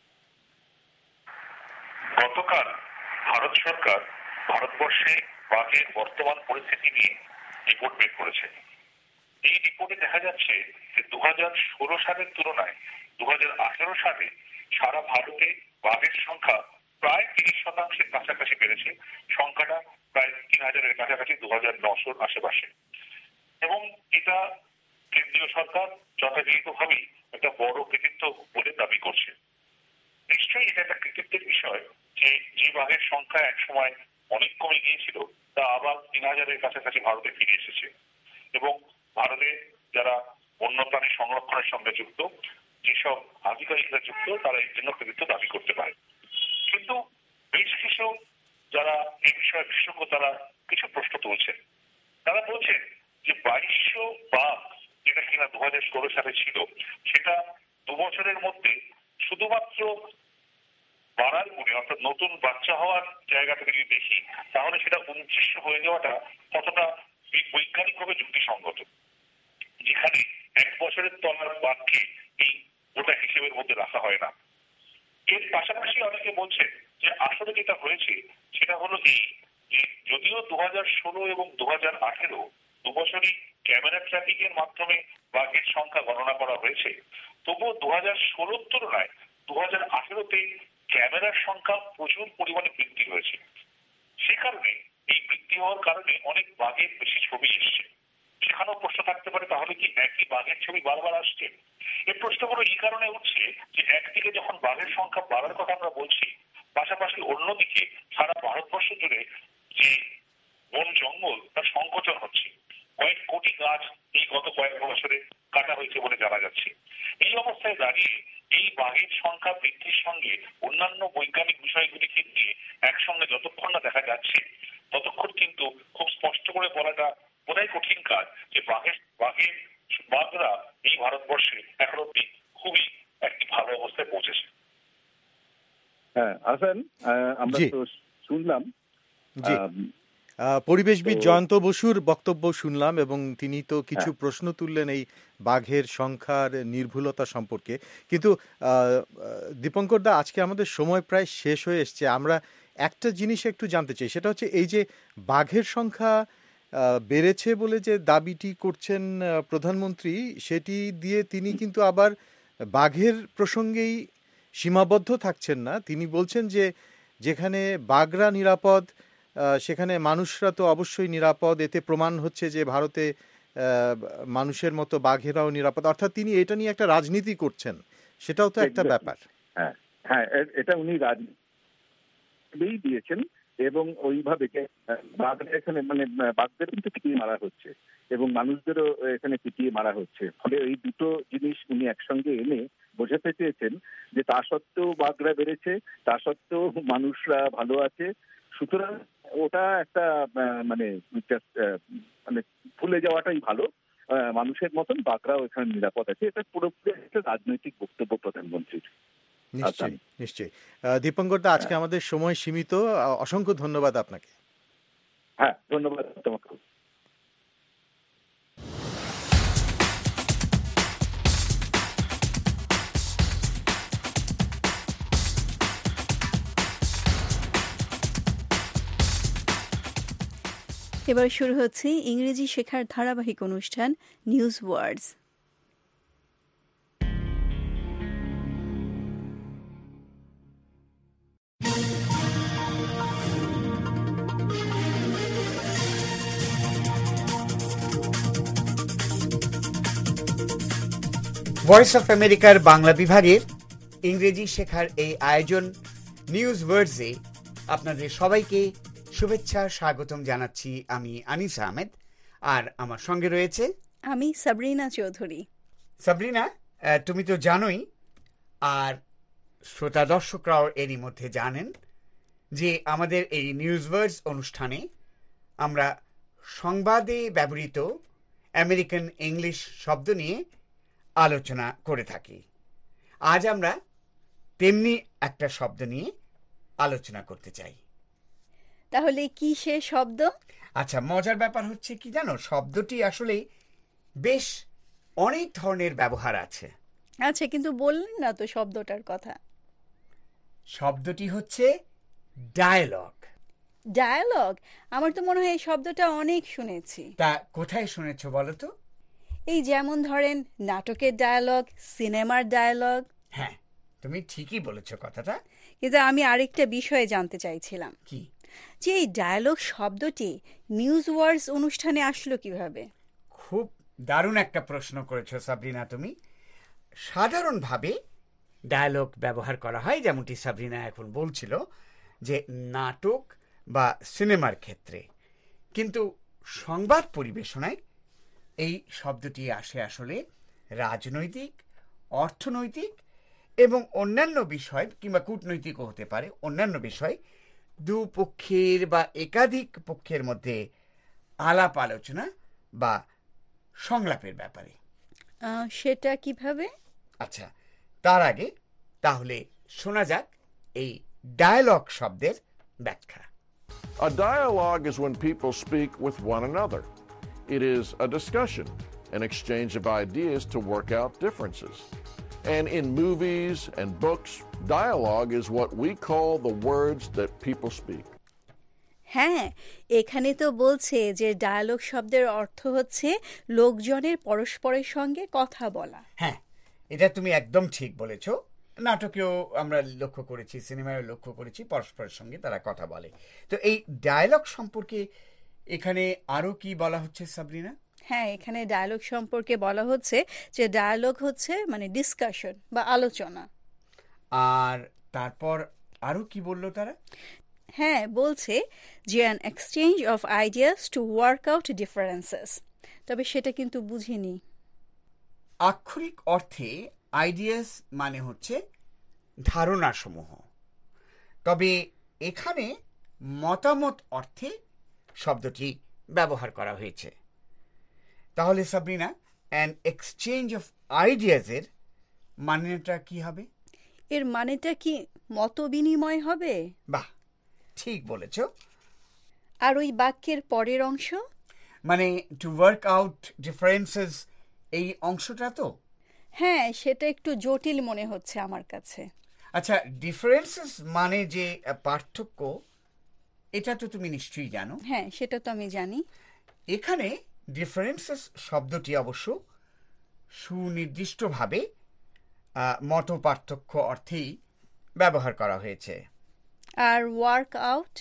গতকাল ভারত সরকার ভারতবর্ষে বাঘের বর্তমান পরিস্থিতি নিয়ে রিপোর্ট বের করেছে। এই রিপোর্টে দেখা যাচ্ছে যে 2016 সালের তুলনায় 2018 সালে সারা ভারতে বাঘের সংখ্যা প্রায় 30% কাছাকাছি বেড়েছে। সংখ্যাটা প্রায় 3000-এর কাছাকাছি, 2900-র আশেপাশে। এবং এটা কেন্দ্রীয় সরকার যথাযথভাবেই একটা বড় কৃতিত্ব বলে দাবি করছে। নিশ্চয়ই এটা একটা কৃতিত্বের বিষয় যে বাঘের সংখ্যা একসময় অনেক কমে গিয়েছিল তা আবার 3000-এর কাছাকাছি ভারতে ফিরে এসেছে। এবং ভারতে যারা বন্যপ্রাণী সংরক্ষণের সঙ্গে যুক্ত, যেসব আধিকারিকরা যুক্ত, তারা এর জন্য কৃতিত্ব দাবি করতে পারে। কিন্তু বেশ কিছু যারা এই বিষয়ে বিশেষজ্ঞ তারা কিছু প্রশ্ন তুলছেন। তারা বলছেন যে 2200 বাঘ যেটা কিনা 2016 সালে ছিল, সেটা 2 বছরের মধ্যে শুধুমাত্র বাড়ার গুণে, অর্থাৎ নতুন বাচ্চা হওয়ার জায়গা থেকে যদি দেখি, তাহলে সেটা 2900 হয়ে যাওয়াটা কতটা বৈজ্ঞানিকভাবে যুক্তিসঙ্গত, যেখানে 1 বছরের তলার বাঘকে এই গোটা হিসেবের মধ্যে রাখা হয় না। এর পাশাপাশি অনেকে বলছেন যে আসলে যেটা হয়েছে সেটা হলো এই যে যদিও 2016 এবং 2018 2 বছরই ক্যামেরা ট্র্যাকিং এর মাধ্যমে বাঘের সংখ্যা গণনা করা হয়েছে, তবুও 2016-র তুলনায় 2018-তে ক্যামেরার সংখ্যা প্রচুর পরিমাণে বৃদ্ধি হয়েছে। সে কারণে এই বৃদ্ধি হওয়ার কারণে অনেক বাঘের বেশি ছবি এসছে। সেখানেও প্রশ্ন থাকতে পারে, তাহলে কি একই বাঘের ছবি বারবার আসছে? এই প্রশ্নগুলো এই কারণে উঠছে যে একদিকে যখন বাঘের সংখ্যা বাড়ার কথা আমরা বলছি, পাশাপাশি অন্যদিকে সারা ভারতবর্ষ জুড়ে যে বন জঙ্গল তার সংকোচন হচ্ছে। কয়েক কোটি গাছ এই গত কয়েক বছরে কাটা হয়েছে বলে জানা যাচ্ছে। এই অবস্থায় দাঁড়িয়ে এই বাঘের সংখ্যা বৃদ্ধির সঙ্গে অন্যান্য বৈজ্ঞানিক বিষয়গুলিকে নিয়ে একসঙ্গে যতক্ষণ না দেখা যাচ্ছে, ততক্ষণ কিন্তু খুব স্পষ্ট করে বলাটা বোধহয় কঠিন কাজ যে বাঘরা এই ভারতবর্ষে এখন অব্দি খুবই একটি ভালো অবস্থায় পৌঁছেছে। হ্যাঁ আসান, আমরা তো শুনলাম পরিবেশবিদ জয়ন্ত বসুর বক্তব্য শুনলাম, এবং তিনি তো কিছু প্রশ্ন তুললেন এই বাঘের সংখ্যার নির্ভুলতা সম্পর্কে। কিন্তু দীপঙ্কর দা, আজকে আমাদের সময় প্রায় শেষ হয়ে এসছে। আমরা একটা জিনিস একটু জানতে চাই, সেটা হচ্ছে এই যে বাঘের সংখ্যা বেড়েছে বলে যে দাবিটি করছেন প্রধানমন্ত্রী, সেটি দিয়ে তিনি কিন্তু আবার বাঘের প্রসঙ্গেই সীমাবদ্ধ থাকছেন না। তিনি বলছেন যে যেখানে বাঘরা নিরাপদ সেখানে মানুষরা তো অবশ্যই নিরাপদ। এতে প্রমাণ হচ্ছে যে ভারতে মানুষের মতো বাঘেরাও নিরাপদ। অর্থাৎ তিনি এটা নিয়ে একটা রাজনীতি করছেন, সেটাও তো একটা ব্যাপার। হ্যাঁ, এটা উনি রাজনীতি দিয়েছেন এবং ওইভাবে বাঘরা এখানে বাঘদের কিন্তু পিটিয়ে মারা হচ্ছে এবং মানুষদেরও এখানে পিটিয়ে মারা হচ্ছে। ফলে এই দুটো জিনিস উনি একসঙ্গে এনে বোঝাতে চেয়েছেন যে তা সত্ত্বেও বাঘরা বেড়েছে, তা সত্ত্বেও মানুষরা ভালো আছে। সুতরাং ওটা একটা ভুলে যাওয়াটাই ভালো, মানুষের মতন বাঘরাও এখানে নিরাপদ আছে। এটা পুরোপুরি একটা রাজনৈতিক বক্তব্য প্রধানমন্ত্রীর। নিশ্চয়ই নিশ্চয়ই। দীপঙ্কর দা, আজকে আমাদের সময় সীমিত, অসংখ্য ধন্যবাদ আপনাকে। হ্যাঁ, ধন্যবাদ তোমাকে। এবার শুরু হচ্ছে ইংরেজি শেখার ধারাবাহিক অনুষ্ঠান নিউজ ওয়ার্ডস। ভয়েস অফ আমেরিকার বাংলা বিভাগের ইংরেজি শেখার এই আয়োজন নিউজ ওয়ার্ডসে আপনাদের সবাইকে শুভেচ্ছা স্বাগতম জানাচ্ছি। আমি আনিস আহমেদ, আর আমার সঙ্গে রয়েছে আমি সাবরিনা চৌধুরী। সাবরিনা, তুমি তো জানোই আর শ্রোতা দর্শকরাও এরই মধ্যে জানেন যে আমাদের এই নিউজ ওয়ার্ডস অনুষ্ঠানে আমরা সংবাদে ব্যবহৃত আমেরিকান ইংলিশ শব্দ নিয়ে আলোচনা করে থাকি। আজ আমরা তেমনি একটা শব্দ নিয়ে আলোচনা করতে চাই। তাহলে কি সে শব্দ? আচ্ছা, মজার ব্যাপার হচ্ছে কি জানো, শব্দটি আসলে বেশ অনেক ধরনের ব্যবহার আছে। আচ্ছা, কিন্তু বললেন না তো শব্দটার কথা। শব্দটি হচ্ছে ডায়ালগ। ডায়ালগ? আমার তো মনে হয় এই শব্দটা অনেক শুনেছি। তা কোথায় শুনেছো বলো তো? এই যেমন ধরেন নাটকের ডায়ালগ, সিনেমার ডায়ালগ। হ্যাঁ, তুমি ঠিকই বলেছো কথাটা। কিন্তু আমি আরেকটা বিষয়ে জানতে চাইছিলাম, কি যে এই ডায়ালগ শব্দটি নিউজ ওয়ার্ডস অনুষ্ঠানে আসলো কিভাবে? খুব দারুণ একটা প্রশ্ন করেছো সাবরিনা তুমি। সাধারণভাবে ডায়ালগ ব্যবহার করা হয়, যেমনটি সাবরিনা এখন বলছিল, যে নাটক বা সিনেমার ক্ষেত্রে। কিন্তু সংবাদ পরিবেশনায় এই শব্দটি আসে আসলে রাজনৈতিক, অর্থনৈতিক এবং অন্যান্য বিষয়, কিংবা কূটনৈতিকও হতে পারে, অন্যান্য বিষয় দুপক্ষের বা একাধিক পক্ষের মধ্যে আলাপ আলোচনা বা সংলাপের ব্যাপারে। সেটা কিভাবে? আচ্ছা, তার আগে তাহলে শোনা যাক এই ডায়ালগ শব্দের ব্যাখ্যা। A dialogue is when people speak with one another. It is a discussion, an exchange of ideas to work out differences. And in movies and books, dialogue is what we call the words that people speak. হ্যাঁ, এখানে তো বলছে যে ডায়ালগ শব্দের অর্থ হচ্ছে লোকজনের পরস্পরের সঙ্গে কথা বলা। হ্যাঁ, এটা তুমি একদম ঠিক বলেছো। নাটকেও আমরা লক্ষ্য করেছি, সিনেমায়ও লক্ষ্য করেছি, পরস্পরের সঙ্গে তারা কথা বলে। তো এই ডায়ালগ সম্পর্কে এখানে আরো কি বলা হচ্ছে সাবরিনা? হ্যাঁ, এখানে ডায়ালগ সম্পর্কে বলা হচ্ছে যে ডায়ালগ হচ্ছে মানে ডিসকাশন বা আলোচনা। আর তারপর আরো কি বললো তারা? হ্যাঁ, বলছে যে an exchange of ideas to work out differences. তবে সেটা কিন্তু বুঝিনি। আক্ষরিক অর্থে আইডিয়াস মানে হচ্ছে ধারণা সমূহ, তবে এখানে মতামত অর্থে শব্দটি ব্যবহার করা হয়েছে। তাহলে সাবরিনা, অ্যান এক্সচেঞ্জ অফ আইডিয়াসের মানেটা কি হবে? এর মানেটা কি মত বিনিময় হবে? বাহ, ঠিক বলেছ। আর ওই বাক্যের পরের অংশ মানে টু ওয়ার্ক আউট ডিফারেন্সেস, এই অংশটা তো? হ্যাঁ, সেটা একটু জটিল মনে হচ্ছে আমার কাছে। আচ্ছা, ডিফারেন্সেস মানে যে পার্থক্য, এটা তো তুমি নিশ্চয়ই জানো। হ্যাঁ, সেটা তো আমি জানি। এখানে ডিফারেন্সেস শব্দটি অবশ্য সুনির্দিষ্টভাবে মত পার্থক্য অর্থেই ব্যবহার করা হয়েছে। আর ওয়ার্ক আউট?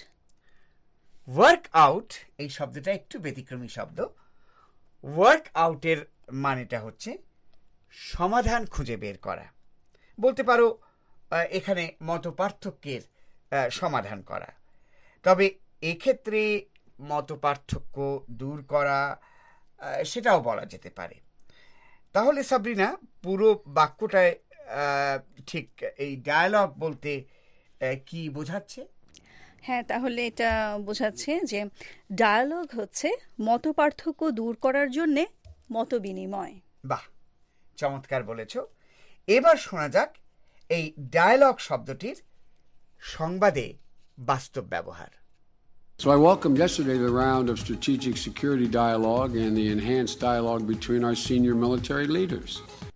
ওয়ার্ক আউট এই শব্দটা একটু ব্যতিক্রমী শব্দ। ওয়ার্ক আউটের মানেটা হচ্ছে সমাধান খুঁজে বের করা, বলতে পারো এখানে মত পার্থক্যের সমাধান করা। তবে এক্ষেত্রে মত পার্থক্য দূর করা, সেটাও বলা যেতে পারে। তাহলে সাবরিনা, পুরো বাক্যটায় ঠিক এই ডায়ালগ বলতে কি বোঝাচ্ছে? হ্যাঁ, তাহলে এটা বোঝাচ্ছে যে ডায়ালগ হচ্ছে মত পার্থক্য দূর করার জন্যে মত বিনিময়। বাহ, চমৎকার বলেছ। এবার শোনা যাক এই ডায়ালগ শব্দটির সংবাদে বাস্তব ব্যবহার। So I welcomed yesterday the round of strategic security dialogue and the enhanced dialogue between our senior military leaders.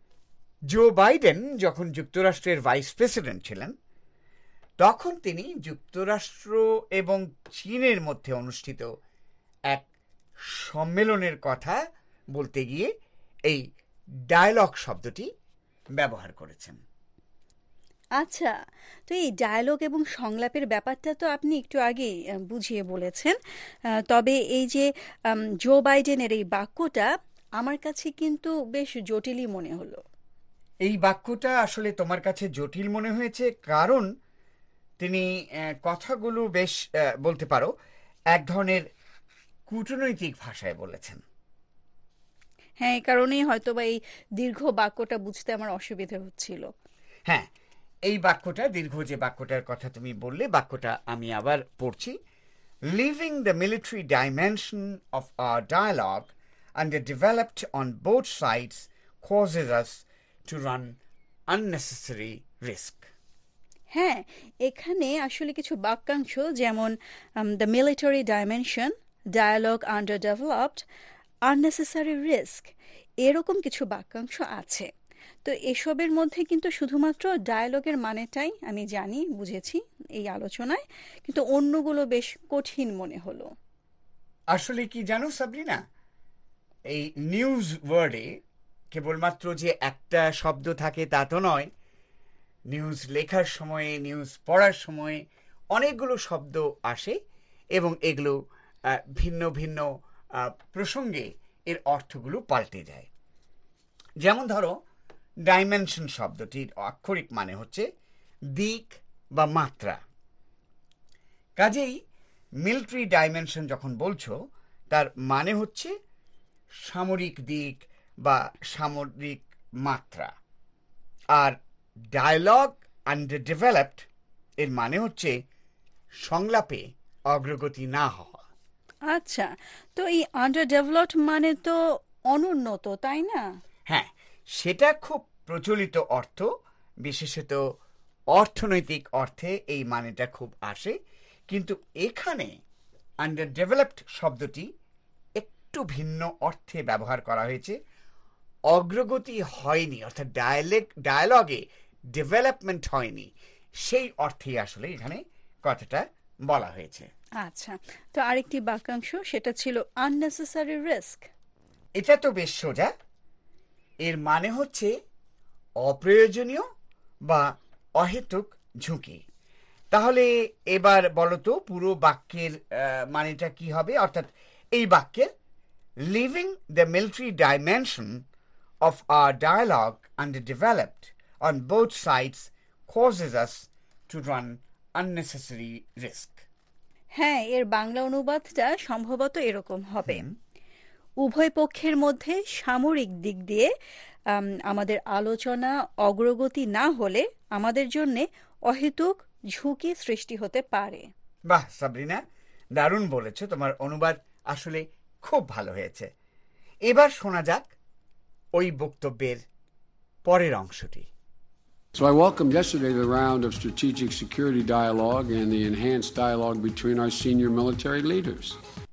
Joe Biden যখন যুক্তরাষ্ট্রের ভাইস প্রেসিডেন্ট ছিলেন, তখন তিনি যুক্তরাষ্ট্র এবং চীনের মধ্যে অনুষ্ঠিত এক সম্মেলনের কথা বলতে গিয়ে এই ডায়ালগ শব্দটি ব্যবহার করেছেন। আচ্ছা, তো এই ডায়ালগ এবং সংলাপের ব্যাপারটা তো আপনি একটু আগেই বুঝিয়ে বলেছেন। তবে এই যে জো বাইডেনের এই বাক্যটা আমার কাছে কিন্তু বেশ জটিলই মনে হলো। এই বাক্যটা আসলে তোমার কাছে জটিল মনে হয়েছে কারণ তিনি কথাগুলো বেশ বলতে পারো এক ধরনের কূটনৈতিক ভাষায় বলেছেন। হ্যাঁ, এই কারণেই হয়তো বা এই দীর্ঘ বাক্যটা বুঝতে আমার অসুবিধা হচ্ছিল। হ্যাঁ, এই বাক্যটা, দীর্ঘ যে বাক্যটার কথা তুমি বললে, বাক্যটা আমি আবার পড়ছি। Living the military dimension of our dialogue underdeveloped on both sides causes us to run unnecessary risk. হ্যাঁ, এখানে আসলে কিছু বাক্যাংশ যেমন the military dimension, dialogue underdeveloped, unnecessary risk, এরকম কিছু বাক্যাংশ আছে। তো এসবের মধ্যে কিন্তু শুধুমাত্র ডায়ালগের মানেটাই আমি জানি, বুঝেছি এই আলোচনায়, কিন্তু অন্যগুলো বেশ কঠিন মনে হলো। আসলে কি জানো সাবরিনা, এই নিউজ ওয়ার্ডে কেবলমাত্র যে একটা শব্দ থাকে তা তো নয়। নিউজ লেখার সময়ে, নিউজ পড়ার সময়ে অনেকগুলো শব্দ আসে এবং এগুলো ভিন্ন ভিন্ন প্রসঙ্গে এর অর্থগুলো পাল্টে যায়। যেমন ধরো, ডাইমেনশন শব্দটির আক্ষরিক মানে হচ্ছে দিক বা মাত্রা। কাজেই মিলিটারি ডাইমেনশন যখন বলছো, তার মানে হচ্ছে সামরিক দিক বা সামরিক মাত্রা। আর ডায়ালগ আন্ডারডেভেলপড এর মানে হচ্ছে সংলাপে অগ্রগতি না হওয়া। আচ্ছা, তো এই আন্ডারডেভেলপড মানে তো অনুন্নত, তাই না? হ্যাঁ, সেটা খুব প্রচলিত অর্থ, বিশেষত অর্থনৈতিক অর্থে এই মানেটা খুব আসে। কিন্তু এখানে আন্ডারডেভেলপড শব্দটি একটু ভিন্ন অর্থে ব্যবহার করা হয়েছে। অগ্রগতি হয়নি, অর্থাৎ ডায়ালগে ডেভেলপমেন্ট হয়নি, সেই অর্থেই আসলে এখানে কথাটা বলা হয়েছে। আচ্ছা, তো আরেকটি বাক্যাংশ, সেটা ছিল আননেসেসারি রিস্ক। এটা তো বেশ সোজা। এর মানে হচ্ছে অপ্রয়োজনীয় বা অহেতুক ঝুঁকি। তাহলে এবার বলো তো পুরো বাক্যের মানেটা কি হবে? অর্থাৎ এই বাক্যের living the military dimension of our dialogue underdeveloped on both sides causes us to run unnecessary risk. হ্যাঁ, এর বাংলা অনুবাদটা সম্ভবত এরকম হবে, উভয় পক্ষের মধ্যে সামরিক দিক দিয়ে আমাদের আলোচনা অগ্রগতি না হলে আমাদের জন্য অহেতুক ঝুঁকি সৃষ্টি হতে পারে। বাহ সাবরিনা, দারুণ বলেছো, তোমার অনুবাদ আসলে খুব ভালো হয়েছে। এবার শোনা যাক ওই বক্তব্যের পরের অংশটি। So I welcomed yesterday the round of strategic security dialogue and the enhanced dialogue between our senior military leaders.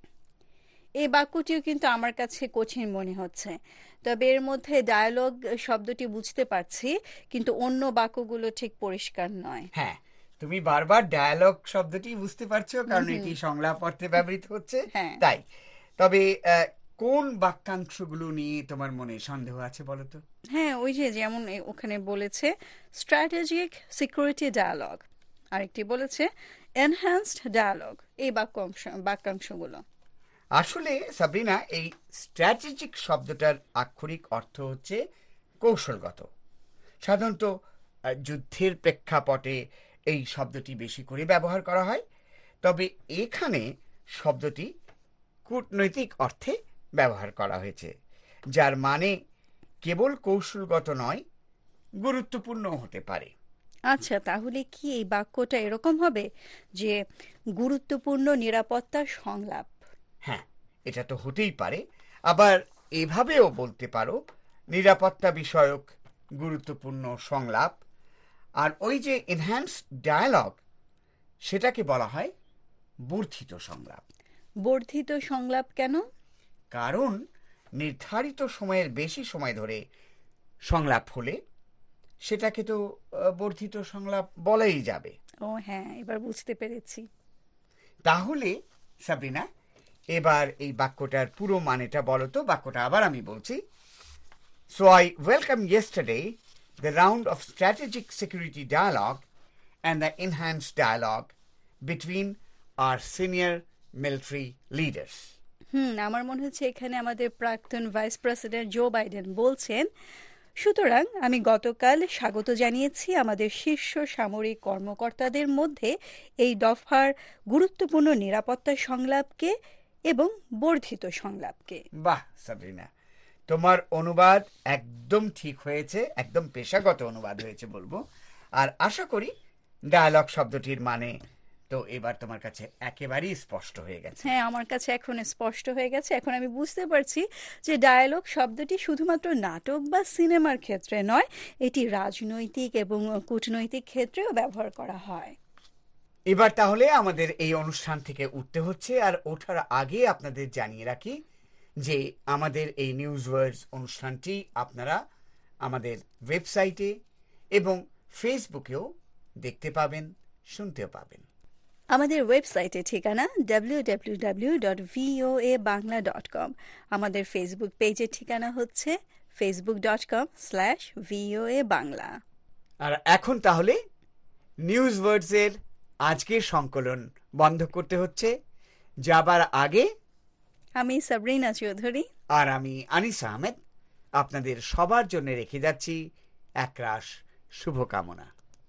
এই বাক্যটিও কিন্তু আমার কাছে কঠিন মনে হচ্ছে, তবে এর মধ্যে ডায়ালগ শব্দটি বুঝতে পারছি, কিন্তু অন্য বাক্যগুলো ঠিক পরিষ্কার নয়। হ্যাঁ, তুমি বারবার ডায়ালগ শব্দটি বুঝতে পারছো, কারণ এটি সংলাপ অর্থে ব্যবহৃত হচ্ছে, তাই। তবে কোন বাক্যাংশগুলো নিয়ে তোমার মনে সন্দেহ আছে বলো তো? হ্যাঁ, ওই যে যেমন ওখানে বলেছে স্ট্র্যাটেজিক সিকিউরিটি ডায়ালগ, আরেকটি বলেছে এনহ্যান্সড ডায়ালগ, এই বাক্যাংশগুলো। আসলে সাবরিনা, এই স্ট্র্যাটেজিক শব্দটার আক্ষরিক অর্থ হচ্ছে কৌশলগত। সাধারণত যুদ্ধের প্রেক্ষাপটে এই শব্দটি বেশি করে ব্যবহার করা হয়, তবে এখানে শব্দটি কূটনৈতিক অর্থে ব্যবহার করা হয়েছে, যার মানে কেবল কৌশলগত নয়, গুরুত্বপূর্ণ হতে পারে। আচ্ছা, তাহলে কি এই বাক্যটা এরকম হবে যে গুরুত্বপূর্ণ নিরাপত্তার সংলাপ? হ্যাঁ, এটা তো হতেই পারে। আবার এভাবেও বলতে পারো নিরাপত্তা বিষয়ক গুরুত্বপূর্ণ সংলাপ। আর ওই যে এনহ্যান্স ডায়ালগ, সেটাকে বলা হয় বর্ধিত সংলাপ। বর্ধিত সংলাপ কেন? কারণ নির্ধারিত সময়ের বেশি সময় ধরে সংলাপ হলে সেটাকে তো বর্ধিত সংলাপ বলাই যাবে। ও হ্যাঁ, এবার বুঝতে পেরেছি। তাহলে সাবরিনা, এবার এই বাক্যটার পুরো মানেটা বলো তো। বাক্যটা আবার আমি বলছি। So I welcome yesterday the round of strategic security dialogue and the enhanced dialogue between our senior military leaders. আমার মনে হচ্ছে এখানে আমাদের প্রাক্তন ভাইস প্রেসিডেন্ট জো বাইডেন বলছেন, সুতরাং আমি গতকাল স্বাগত জানিয়েছি আমাদের শীর্ষ সামরিক কর্মকর্তাদের মধ্যে এই দফার গুরুত্বপূর্ণ নিরাপত্তা সংলাপকে এবং বর্ধিত সংলাপকে। বাহ সাবরিনা, তোমার অনুবাদ একদম ঠিক হয়েছে, একদম পেশাগত অনুবাদ হয়েছে বলবো। আর আশা করি ডায়ালগ শব্দটির মানে তো এবার তোমার কাছে একেবারেই স্পষ্ট হয়ে গেছে। হ্যাঁ, আমার কাছে এখন স্পষ্ট হয়ে গেছে। এখন আমি বুঝতে পারছি যে ডায়ালগ শব্দটি শুধুমাত্র নাটক বা সিনেমার ক্ষেত্রে নয়, এটি রাজনৈতিক এবং কূটনৈতিক ক্ষেত্রেও ব্যবহার করা হয়। এবার তাহলে আমাদের এই অনুষ্ঠান থেকে উঠতে হচ্ছে, আর ওঠার আগে আপনাদের জানিয়ে রাখি যে আমাদের এই নিউজ ওয়ার্ডস অনুষ্ঠানটি আপনারা আমাদের ওয়েবসাইটে এবং ফেসবুকেও দেখতে পাবেন, শুনতেও পাবেন। আমাদের ওয়েবসাইটের ঠিকানা www.voabangla.com। আমাদের ফেসবুক পেজের ঠিকানা হচ্ছে facebook.com/voabangla। আর এখন তাহলে নিউজ ওয়ার্ডসের আজকের সংকলন বন্ধ করতে হচ্ছে। যাবার আগে আমি সাবরিনা চৌধুরী আর আমি আনিস আহমেদ আপনাদের সবার জন্য রেখে যাচ্ছি একরাশ শুভকামনা।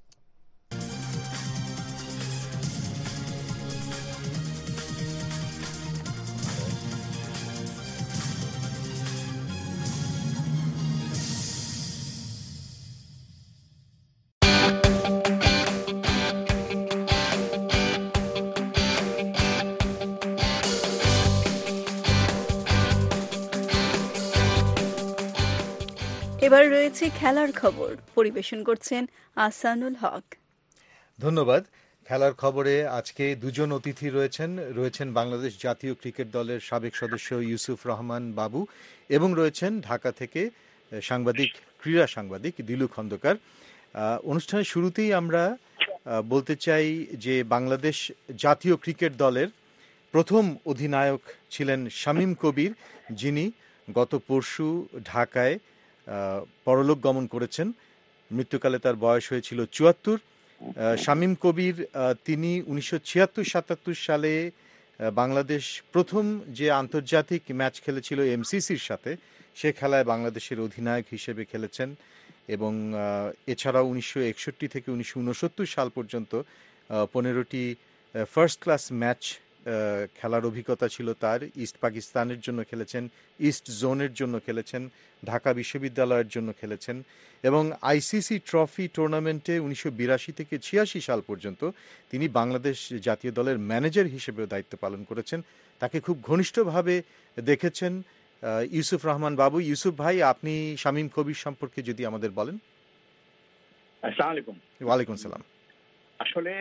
এবার রয়েছে খেলার খবর, পরিবেশন করছেন আহসানুল হক। ধন্যবাদ। খেলার খবরে আজকে দুজন অতিথি রয়েছেন বাংলাদেশ জাতীয় ক্রিকেট দলের সাবেক সদস্য ইউসুফ রহমান বাবু এবং রয়েছেন ঢাকা থেকে ক্রীড়া সাংবাদিক দিলু খন্দকার। অনুষ্ঠানের শুরুতেই আমরা বলতে চাই যে বাংলাদেশ জাতীয় ক্রিকেট দলের প্রথম অধিনায়ক ছিলেন শামীম কবির, যিনি গত পরশু ঢাকায় পরলোক গমন করেছেন। মৃত্যুকালে তার বয়স হয়েছিল ৭৪। শামীম কবির তিনি 1976-77 সালে বাংলাদেশ প্রথম যে আন্তর্জাতিক ম্যাচ খেলেছিল এমসিসির সাথে, সে খেলায় বাংলাদেশের অধিনায়ক হিসেবে খেলেছেন এবং এছাড়াও 1961 থেকে 1969 সাল পর্যন্ত 15টি ফার্স্ট ক্লাস ম্যাচ খেলার অভিজ্ঞতা ছিল তার। ইস্ট পাকিস্তানের জন্য খেলেছেন, ইস্ট জোনের জন্য খেলেছেন, ঢাকা বিশ্ববিদ্যালয়ের জন্য খেলেছেন এবং আইসিসি ট্রফি টুর্নামেন্টে 1982 থেকে 86 সাল পর্যন্ত তিনি বাংলাদেশ জাতীয় দলের ম্যানেজার হিসেবেও দায়িত্ব পালন করেছেন। তাকে খুব ঘনিষ্ঠভাবে দেখেছেন ইউসুফ রহমান বাবু। ইউসুফ ভাই, আপনি শামীম কবির সম্পর্কে যদি আমাদের বলেন। আসসালামু আলাইকুম। ওয়ালাইকুম সালাম। আসলে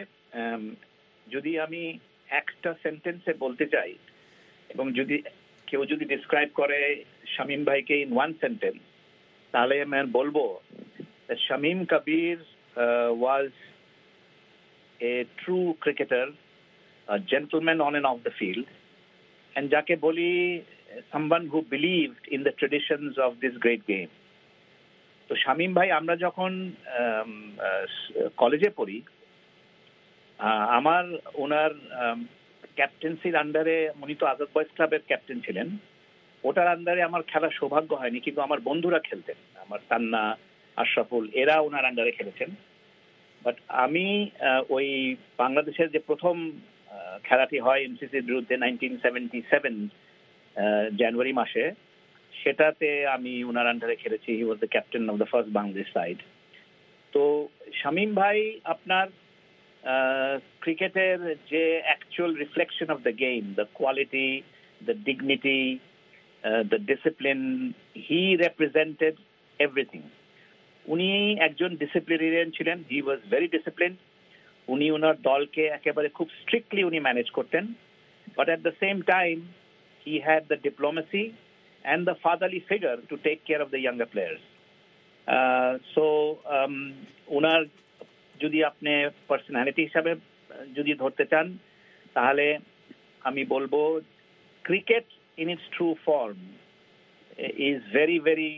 যদি আমি একটা সেন্টেন্সে বলতে চাই এবং যদি কেউ ডিসক্রাইব করে শামীম ভাইকে ইন ওয়ান সেন্টেন্স, তাহলে আমি বলবো Shamim Kabir was a true cricketer, gentleman on and of the field, and যাকে বলি someone who believed in the traditions of this great game. তো শামীম ভাই, আমরা যখন কলেজে পড়ি, আমার ওনার ক্যাপ্টেন্সির আন্ডারে, উনি তো আজাদ বয়েজ ক্লাবের ক্যাপ্টেন ছিলেন, ওটার আন্ডারে আমার খেলার সৌভাগ্য হয়নি, কিন্তু আমার বন্ধুরা খেলতেন, আমার তান্না, আশরাফুল, এরা ওনার আন্ডারে খেলেছেন। বাট আমি ওই বাংলাদেশের যে প্রথম খেলাটি হয় এমসিসির বিরুদ্ধে 1977 জানুয়ারি মাসে, সেটাতে আমি ওনার আন্ডারে খেলেছি। He was the captain of the first Bangladesh side. তো শামীম ভাই আপনার ক্রিকেটের যে actual reflection of the game, the quality, the dignity, the discipline, he represented everything. উনি একজন ডিসিপ্লিনেরিয়ান ছিলেন, হি ওয়াজ ভেরি ডিসিপ্লিন। উনি ওনার দলকে একেবারে খুব স্ট্রিক্টলি উনি ম্যানেজ করতেন, but at the same time he had the diplomacy and the fatherly figure to take care of the younger players. ওনার যদি আপনি পার্সোনালিটি হিসাবে যদি ধরতে চান, তাহলে আমি বলবো cricket in its true form is very very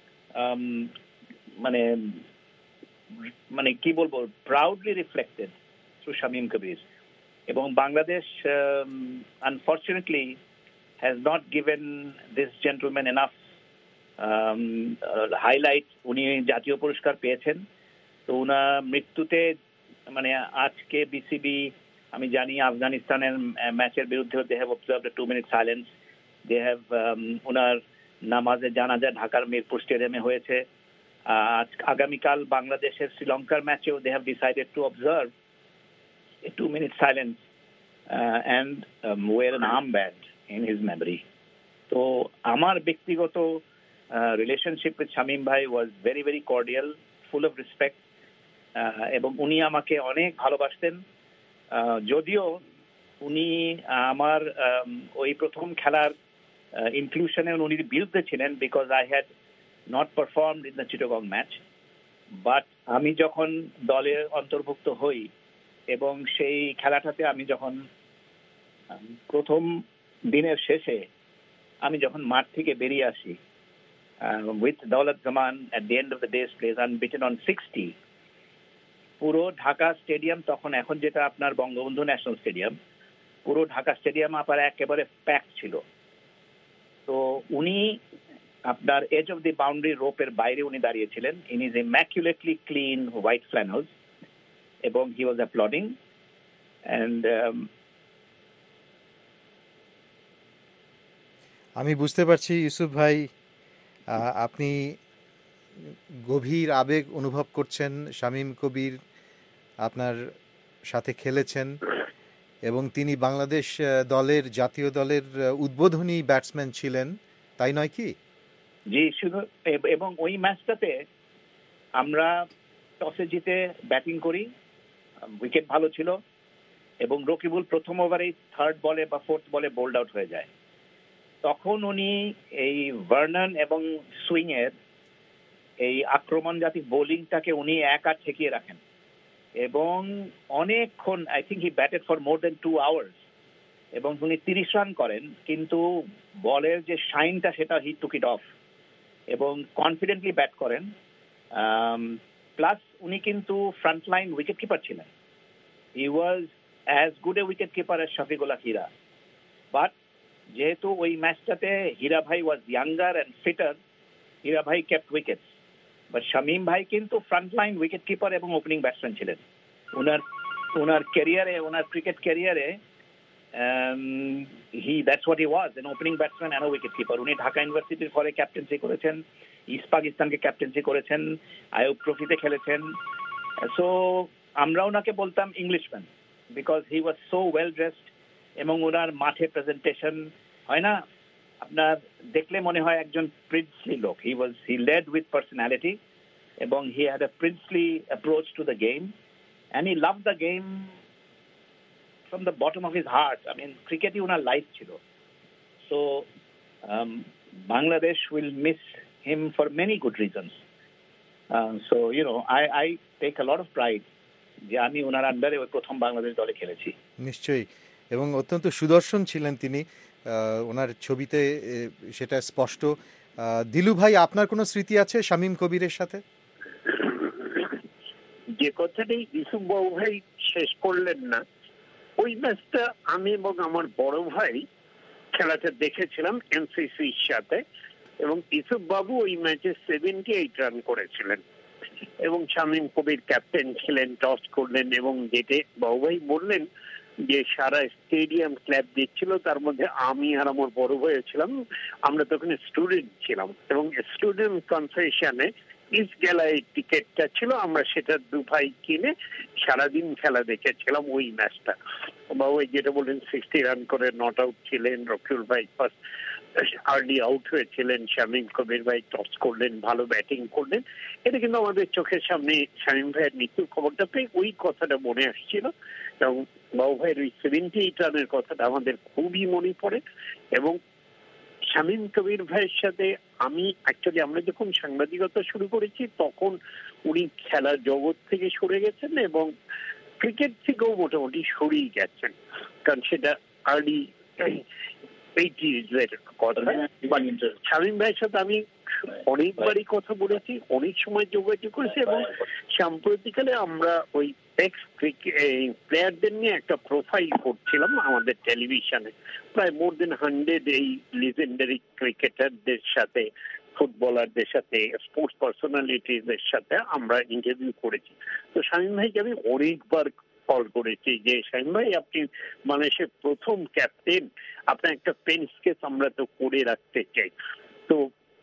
মানে কি বলবো, proudly reflected through Shamim Kabir. এবং Bangladesh unfortunately has not given this gentleman enough highlight. উনি জাতীয় পুরস্কার পেয়েছেন, তো উনার মৃত্যুতে মানে আজকে বিসিবি, আমি জানি আফগানিস্তানের ম্যাচের বিরুদ্ধে they have observed a 2-minute silence. They have উনার নামাজে জানাজা ঢাকার মিরপুর স্টেডিয়ামে হয়েছে। আগামীকাল বাংলাদেশের শ্রীলঙ্কার ম্যাচেও they have decided to observe a 2-minute silence and wear an armband in his memory. তো আমার ব্যক্তিগত রিলেশনশিপ উইথ শামীম ভাই was very very cordial, full of respect, এবং উনি আমাকে অনেক ভালোবাসতেন। যদিও উনি আমার ওই প্রথম খেলার ইনক্লুশনে উনি বিরুদ্ধে ছিলেন, because I had not performed in the Chittagong match. But আমি যখন দলের অন্তর্ভুক্ত হই এবং সেই খেলাটাতে আমি যখন প্রথম দিনের শেষে আমি যখন মাঠ থেকে বেরিয়ে আসি with Daulat Zaman at the end of the day's play unbeaten on 60, পুরো ঢাকা স্টেডিয়াম তখন, এখন যেটা আপনার বঙ্গবন্ধু ন্যাশনাল স্টেডিয়াম, পুরো ঢাকা স্টেডিয়াম আপনার একেবারে প্যাক ছিল। তো উনি আপনার এজ অফ দি বাউন্ডারি রোপের বাইরে উনি দাঁড়িয়েছিলেন in his immaculately clean white flannels, এবং হি ওয়াজ অ্যাপ্লডিং অ্যান্ড আমি বুঝতে পারছি ইউসুফ ভাই, আপনি গভীর আবেগ অনুভব করছেন। শামীম কবির আপনার সাথে খেলেছেন এবং তিনি বাংলাদেশ দলের, জাতীয় দলের উদ্বোধনী ব্যাটসম্যান ছিলেন, তাই নয় কি? জি, শুধু এবং ওই ম্যাচটাতে আমরা টসে জিতে ব্যাটিং করি, উইকেট ভালো ছিল, এবং রকিবুল প্রথম ওভারেই থার্ড বলে বা ফোর্থ বলে বোল্ড আউট হয়ে যায়। তখন উনি এই ভার্নন এবং সুইং এর এই আক্রমণ জাতি বোলিংটাকে উনি একা ঠেকিয়ে রাখেন, এবং অনেকক্ষণ, I think he batted for more than 2 hours, এবং উনি 30 রান করেন, কিন্তু বলের যে শাইনটা সেটা হি টুক ইট অফ, এবং কনফিডেন্টলি ব্যাট করেন। প্লাস উনি কিন্তু ফ্রন্টলাইন উইকেট কিপার ছিলেন। He was as good a wicket keeper as Shafiqullah Hira. But যেহেতু ওই ম্যাচটাতে হীরা ভাই was younger and fitter, Hira ভাই কেপ্ট উইকেটস, বাট শামীম ভাই কিন্তু ফ্রন্টলাইন উইকেট কিপার এবং ওপেনিং ব্যাটসম্যান ছিলেন। ওনার ক্যারিয়ারে, ওনার ক্রিকেট ক্যারিয়ারে that's what he was, an opening batsman and a wicket keeper. উনি ঢাকা ইউনিভার্সিটির পরে ক্যাপ্টেন্সি করেছেন, ইস্ট পাকিস্তানকে ক্যাপ্টেন্সি করেছেন, আইয়ুব ট্রফিতে খেলেছেন। সো আমরা ওনাকে বলতাম Englishman, because he was so well dressed, এবং ওনার মাঠে প্রেজেন্টেশন হয় না, আপনার দেখলে মনে হয় একজন প্রিন্সলি লোক। হি লেড উইথ পার্সোনালিটি, এবং he had a princely approach to the game, and he loved the game from the bottom of his heart. I mean, cricket is una life chilo. So Bangladesh will miss him for many good reasons. So you know, I take a lot of pride যে আমি ওনার আন্ডারে ওই প্রথম বাংলাদেশ দলে খেলেছি। নিশ্চয়ই, এবং অত্যন্ত সুদর্শন ছিলেন তিনি, ওনার ছবিতে সেটা স্পষ্ট। দিলু ভাই, আপনার কোনো স্মৃতি আছে শামীম কবিরের সাথে? যে কথাটাই ইউসুফ বাবু ভাই শেষ করলেন না, ওই ম্যাচটা আমি এবং আমার বড় ভাই খেলাটা দেখেছিলাম এনসিসির সাথে, এবং ইউসুফ বাবু ওই ম্যাচে 78 রান করেছিলেন, এবং শামীম কবির ক্যাপ্টেন ছিলেন, টস করলেন, এবং যেতে বাবু ভাই বললেন যে সারা স্টেডিয়াম ক্ল্যাপ দিচ্ছিল, তার মধ্যে আমি আর আমার বড় ভাই ছিলাম, আমরা তখন স্টুডেন্ট ছিলাম, এবং স্টুডেন্ট কনসেশনে ইস্ট গেলায় টিকিটটা ছিল, আমরা সেটা 2 ভাই কিনে সারাদিন খেলা দেখেছিলাম ওই ম্যাচটা। বাবু যেটা বললেন 60 রান করে নট আউট ছিলেন, রকিবুল ভাই ফার্স্ট আর্লি আউট হয়েছিলেন, শামীম কবির ভাই টস করলেন, ভালো ব্যাটিং করলেন। এটা কিন্তু আমাদের চোখের সামনে শামীম ভাইয়ের মৃত্যুর খবরটা পেয়ে ওই কথাটা মনে আসছিল, এবং বাবু ভাইয়ের ওই 78 রানের কথাটা আমাদের খুবই মনে পড়ে। এবং শামীম কবির ভাইয়ের সাথে আমরা যখন সাংবাদিকতা শুরু করেছি তখন উনি খেলার জগৎ থেকে সরে গেছেন, এবং ক্রিকেট থেকেও মোটামুটি সরেই গেছেন, কারণ সেটা আর্লি 80s এর কথা। শামীম ভাইয়ের সাথে আমি অনেকবারই কথা বলেছি, অনেক সময় যোগাযোগ করেছি, এবং সাম্প্রতিককালে আমরা ওই এক্স প্লেয়ারদের নিয়ে একটা প্রোফাইল করছিলাম আমাদের টেলিভিশনে। প্রায় মোর দেন 100 এই লিজেন্ডারি ক্রিকেটারদের সাথে, ফুটবলারদের সাথে, স্পোর্টস পার্সোনালিটিদের সাথে আমরা ইন্টারভিউ করেছি। তো শামীম ভাইকে আমি অনেকবার কল করেছি যে শামীম ভাই, আপনি বাংলাদেশের প্রথম ক্যাপ্টেন, আপনার একটা পেন স্কেচ আমরা তো করে রাখতে চাই। তো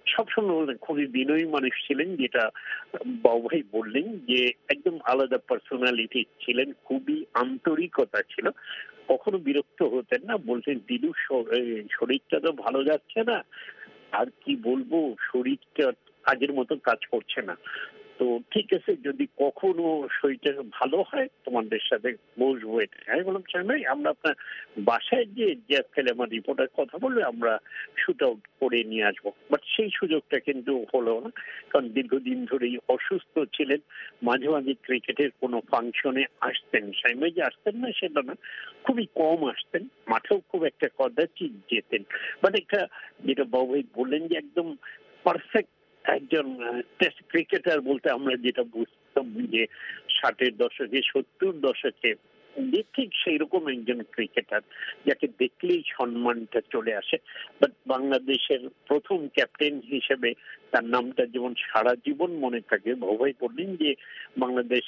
সবসময় বলতেন, খুবই বিনয়ী মানুষ ছিলেন, যেটা বাবু ভাই বললেন যে একদম আলাদা পার্সোনালিটি ছিলেন, খুবই আন্তরিকতা ছিল, কখনো বিরক্ত হতেন না। বলতেন দিলু শরীরটা তো ভালো যাচ্ছে না, আর কি বলবো, শরীরটা আগের মতো কাজ করছে না, তো ঠিক আছে যদি কখনো শরীরটা ভালো হয় তোমাদের সাথে বসবো। আমি বললাম ভাই আমরা আপনার বাসায় গিয়ে যে আজকাল আমার রিপোর্টার কথা বললে আমরা শুট আউট করে নিয়ে আসবো, বাট সেই সুযোগটা কিন্তু হলো না, কারণ দীর্ঘদিন ধরেই অসুস্থ ছিলেন। মাঝে মাঝে ক্রিকেটের কোনো ফাংশনে আসতেন, সাইমে যে আসতেন না সেটা না, খুবই কম আসতেন, মাঠেও খুব একটা কদাচিৎ যেতেন। বাট একটা যেটা বাবু ভাই বললেন যে একদম পারফেক্ট একজন টেস্ট ক্রিকেটার বলতে আমরা যেটা বুঝতাম যে 60-এর দশকে 70-র দশকে, ঠিক সেই রকম একজন ক্রিকেটার যাকে দেখলেই সম্মানটা চলে আসে। বাট বাংলাদেশের প্রথম ক্যাপ্টেন হিসেবে তার নামটা যেমন সারা জীবন মনে থাকে। ভাই বললেন যে বাংলাদেশ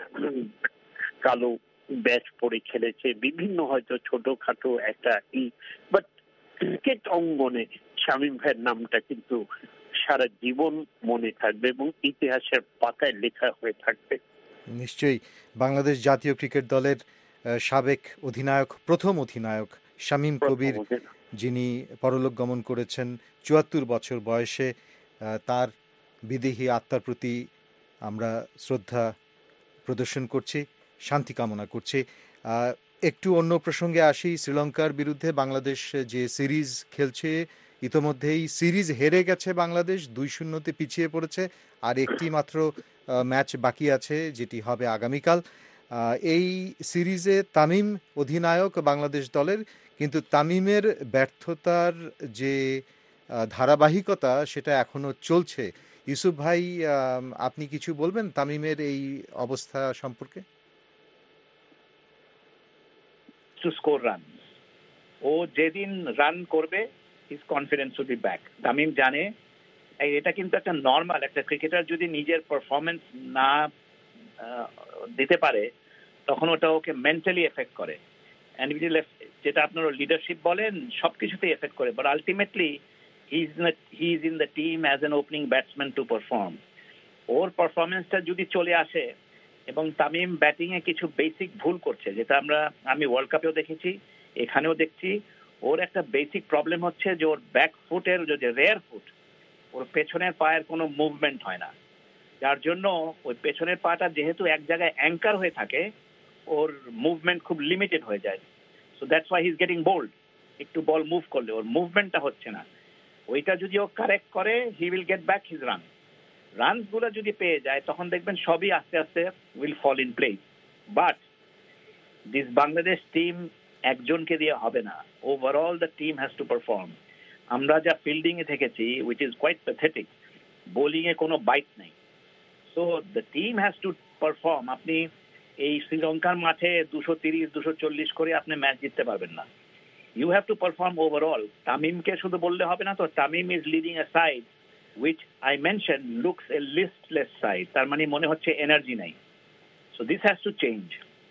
কালো ব্যাচ পরে খেলেছে, বিভিন্ন হয়তো ছোটখাটো একটা বাট ক্রিকেট অঙ্গনে শামীম ভাইয়ের নামটা কিন্তু সারা জীবন মনে থাকবে এবং ইতিহাসের পাতায় লেখা হয়ে থাকবে। নিশ্চয়ই বাংলাদেশ জাতীয় ক্রিকেট দলের সাবেক অধিনায়ক, প্রথম অধিনায়ক শামীম কবির, যিনি পরলোক গমন করেছেন ৭৪ বছর বয়সে, তার বিদেহী আত্মার প্রতি আমরা শ্রদ্ধা প্রদর্শন করছি, শান্তি কামনা করছি। একটু অন্য প্রসঙ্গে আসি। শ্রীলঙ্কার বিরুদ্ধে বাংলাদেশ যে সিরিজ খেলছে, ইতোমধ্যেই সিরিজ হেরে গেছে বাংলাদেশ, ২-০ পিছিয়ে পড়েছে, আর একটি মাত্র ম্যাচ বাকি আছে যেটি হবে আগামীকাল। এই সিরিজে তামিম অধিনায়ক বাংলাদেশ দলের, কিন্তু তামিমের ব্যর্থতার যে ধারাবাহিকতা সেটা এখনো চলছে। ইউসুফ ভাই, আপনি কিছু বলবেন তামিমের এই অবস্থা সম্পর্কে? টু স্কোর রান, ও যেদিন রান করবে his confidence will be back. Tamim জানে এটা কিন্তু একটা নর্মাল, একটা ক্রিকেটার যদি নিজের পারফরমেন্স না দিতে পারে তখন ওটা ওকে মেন্টালি এফেক্ট করে, যেটা আপনার লিডারশিপ বলেন সবকিছুতেই এফেক্ট করে। But ultimately he is in the team as an opening batsman to perform. ওর পারফরমেন্সটা যদি চলে আসে, এবং তামিম ব্যাটিংয়ে কিছু বেসিক ভুল করছে, যেটা আমি ওয়ার্ল্ড কাপেও দেখেছি, এখানেও দেখছি। ওর একটা বেসিক প্রবলেম হচ্ছে যে ওর ব্যাক ফুটের যে রেয়ার ফুট, ওর পেছনের পায়ের কোনো মুভমেন্ট হয় না, যার জন্য ওই পেছনের পাটা যেহেতু এক জায়গায় অ্যাঙ্কার হয়ে থাকে, ওর মুভমেন্ট খুব লিমিটেড হয়ে যায়। So that's why he is getting bowled. একটু বল মুভ করলে ওর মুভমেন্টটা হচ্ছে না, ওইটা যদি ও কারেক্ট করে he will get back his run. রানসগুলো যদি পেয়ে যায় তখন দেখবেন সবই আস্তে আস্তে will fall in place. But this Bangladesh team একজনকে দিয়ে হবে না, overall the team has to perform. আমরা যা ফিল্ডিং এ দেখেছি which is quite pathetic, bowling এ কোনো বাইট নেই। So the team has to perform. আপনি এই শ্রীলঙ্কার মাঠে 230-240 করে আপনি ম্যাচ জিততে পারবেন না। You have to perform overall. তামিমকে শুধু বললে হবে না তো। Tamim is leading a side which I mentioned looks a listless side, তার মানে মনে হচ্ছে এনার্জি নাই। So this has to change.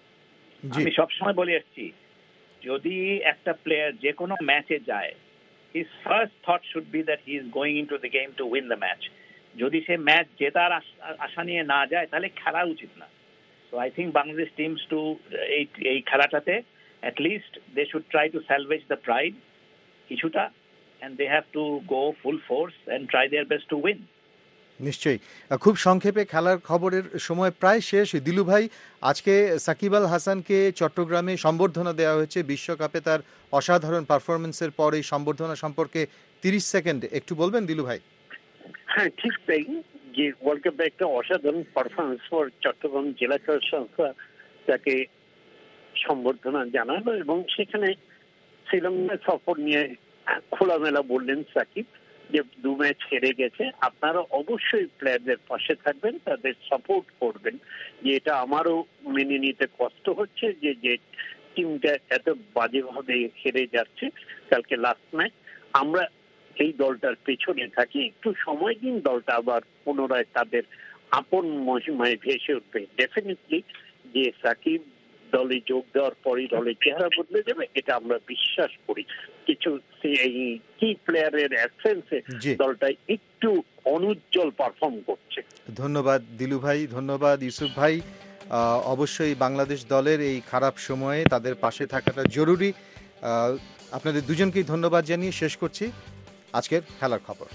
আমি সবসময় বলে আসছি, যদি একটা প্লেয়ার যে কোনো ম্যাচে যায়, his first thought should be that he is going into the game to win the match. যদি সে ম্যাচ জেতার আশা নিয়ে না যায় তাহলে খেলা উচিত না। So I think Bangladesh teams to এই খেলাটাতে at least they should try to salvage the pride কিছুটা, and they have to go full force and try their best to win. নিশ্চয়ই। খুব সংক্ষেপে খেলার খবরের সময় প্রায় শেষ। দিলু ভাই, আজকে সাকিব আল হাসানকে চট্টগ্রামে সম্বর্ধনা দেওয়া হয়েছে বিশ্বকাপে তার অসাধারণ পারফরমেন্সের পর। এই সম্বর্ধনা সম্পর্কে 30 সেকেন্ড একটু বলবেন দিলু ভাই? হ্যাঁ, ঠিক তাই, যে ওয়ার্ল্ড কাপে একটা অসাধারণ পারফরমেন্স পর চট্টগ্রাম জেলা ক্রীড়া সংস্থা তাকে সম্বর্ধনা জানালো, এবং সেখানে শ্রীলঙ্কা সফর নিয়ে খোলামেলা বললেন সাকিব যে 2 ম্যাচ হেরে গেছে, আপনারা অবশ্যই প্লেয়ারদের পাশে থাকবেন, তাদের সাপোর্ট করবেন। যে এটা আমারও মেনে নিতে কষ্ট হচ্ছে যে টিমটা এত বাজেভাবে হেরে যাচ্ছে কালকে লাস্ট ম্যাচ। আমরা এই দলটার পেছনে থাকি, একটু সময় দিন, দলটা আবার পুনরায় তাদের আপন মহিমায় ভেসে উঠবে। ডেফিনেটলি যে সাকিব দলে যোগ দেওয়ার পরই দলের চেহারা বদলে যাবে, এটা আমরা বিশ্বাস করি। কিছু এই কি প্লেয়ারের অ্যাবসেন্সে দলটা একটু অনুজ্জ্বল পারফর্ম করছে। ধন্যবাদ দিলু ভাই, ধন্যবাদ ইউসুফ ভাই। অবশ্যই বাংলাদেশ দলের এই খারাপ সময়ে তাদের পাশে থাকাটা জরুরি। আপনাদের দুজনকেই ধন্যবাদ জানিয়ে শেষ করছি আজকের খেলার খবর।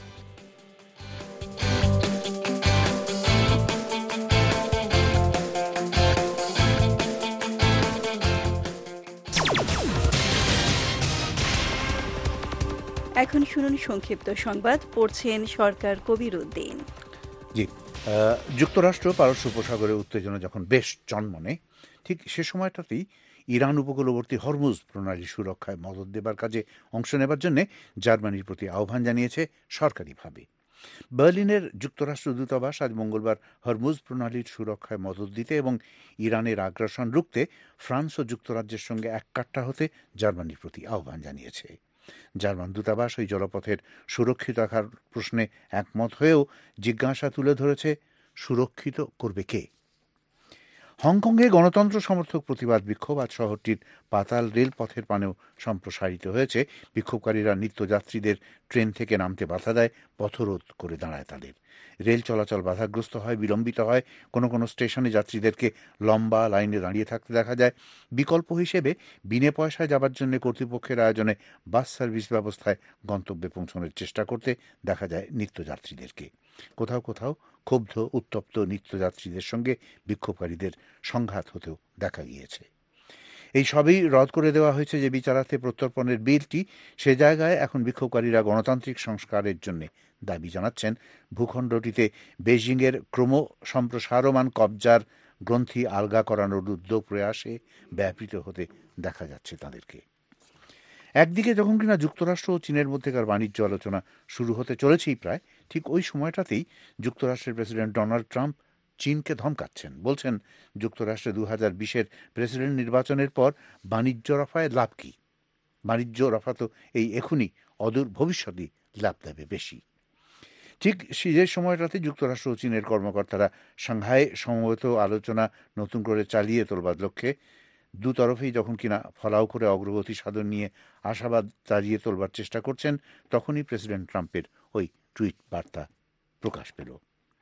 এখন শুনুন সংক্ষিপ্ত সংবাদ, পড়ছেন সরকার কবির উদ্দিন। জি, যুক্তরাষ্ট্র পারস্য উপসাগরে উত্তেজনা যখন বেশ জন্মনে, ঠিক সে সময়টাতেই ইরান উপকূলবর্তী হরমুজ প্রণালী সুরক্ষায় মদত দেবার কাজে অংশ নেবার জন্য জার্মানির প্রতি আহ্বান জানিয়েছে সরকারিভাবে। বার্লিনের যুক্তরাষ্ট্র দূতাবাস আজ মঙ্গলবার হরমুজ প্রণালীর সুরক্ষায় মদত দিতে এবং ইরানের আগ্রাসন রুখতে ফ্রান্স ও যুক্তরাজ্যের সঙ্গে এককাট্টা হতে জার্মানির প্রতি আহ্বান জানিয়েছে। জার্মান দূতাবাস ওই জলপথের সুরক্ষিত রাখার প্রশ্নে একমত হয়েও জিজ্ঞাসা তুলে ধরেছে, সুরক্ষিত করবে কে? হংকংয়ে গণতন্ত্র সমর্থক প্রতিবাদ বিক্ষোভ আজ শহরটির পাতাল রেলপথের পানেও সম্প্রসারিত হয়েছে। বিক্ষোভকারীরা নিত্যযাত্রীদের ট্রেন থেকে নামতে বাধা দেয়, পথরোধ করে দাঁড়ায় তাদের। রেল চলাচল বাধাগ্রস্ত হয়, বিলম্বিত হয়। কোনো কোনো স্টেশনে যাত্রীদেরকে লম্বা লাইনে দাঁড়িয়ে থাকতে দেখা যায়। বিকল্প হিসেবে বিনে পয়সায় যাবার জন্য কর্তৃপক্ষের আয়োজনে বাস সার্ভিস ব্যবস্থায় গন্তব্যে পৌঁছানোর চেষ্টা করতে দেখা যায় নিত্যযাত্রীদেরকে। কোথাও কোথাও ক্ষুব্ধ উত্তপ্ত নিত্যযাত্রীদের সঙ্গে বিক্ষোভকারীদের সংঘাত হতেও দেখা গিয়েছে। এই সবই রদ করে দেওয়া হয়েছে যে বিচারার্থে প্রত্যর্পণের বিলটি, সে জায়গায় এখন বিক্ষোভকারীরা গণতান্ত্রিক সংস্কারের জন্য দাবি জানাচ্ছেন। ভূখণ্ডটিতে বেইজিংয়ের ক্রম সম্প্রসারমান কবজার গ্রন্থি আলগা করানোর উদ্যোগ প্রয়াসে ব্যাপৃত হতে দেখা যাচ্ছে তাদেরকে। একদিকে যখন কিনা যুক্তরাষ্ট্র ও চীনের মধ্যেকার বাণিজ্য আলোচনা শুরু হতে চলেছেই প্রায়, ঠিক ওই সময়টাতেই যুক্তরাষ্ট্রের প্রেসিডেন্ট ডোনাল্ড ট্রাম্প চীনকে ধমকাচ্ছেন। বলছেন, যুক্তরাষ্ট্রে 2020-এর প্রেসিডেন্ট নির্বাচনের পর বাণিজ্য রফায় লাভ কি? বাণিজ্য রফা তো এই এখনই অদূর ভবিষ্যতেই লাভ দেবে বেশি। ঠিক যে সময়টাতে যুক্তরাষ্ট্র ও চীনের কর্মকর্তারা সাংহাই সমবেত আলোচনা নতুন করে চালিয়ে তোলবার লক্ষ্যে দুতরফেই যখন কিনা ফলাও করে অগ্রগতি সাধন নিয়ে আশাবাদ চালিয়ে তোলবার চেষ্টা করছেন, তখনই প্রেসিডেন্ট ট্রাম্পের ওই টুইট বার্তা প্রকাশ পেল।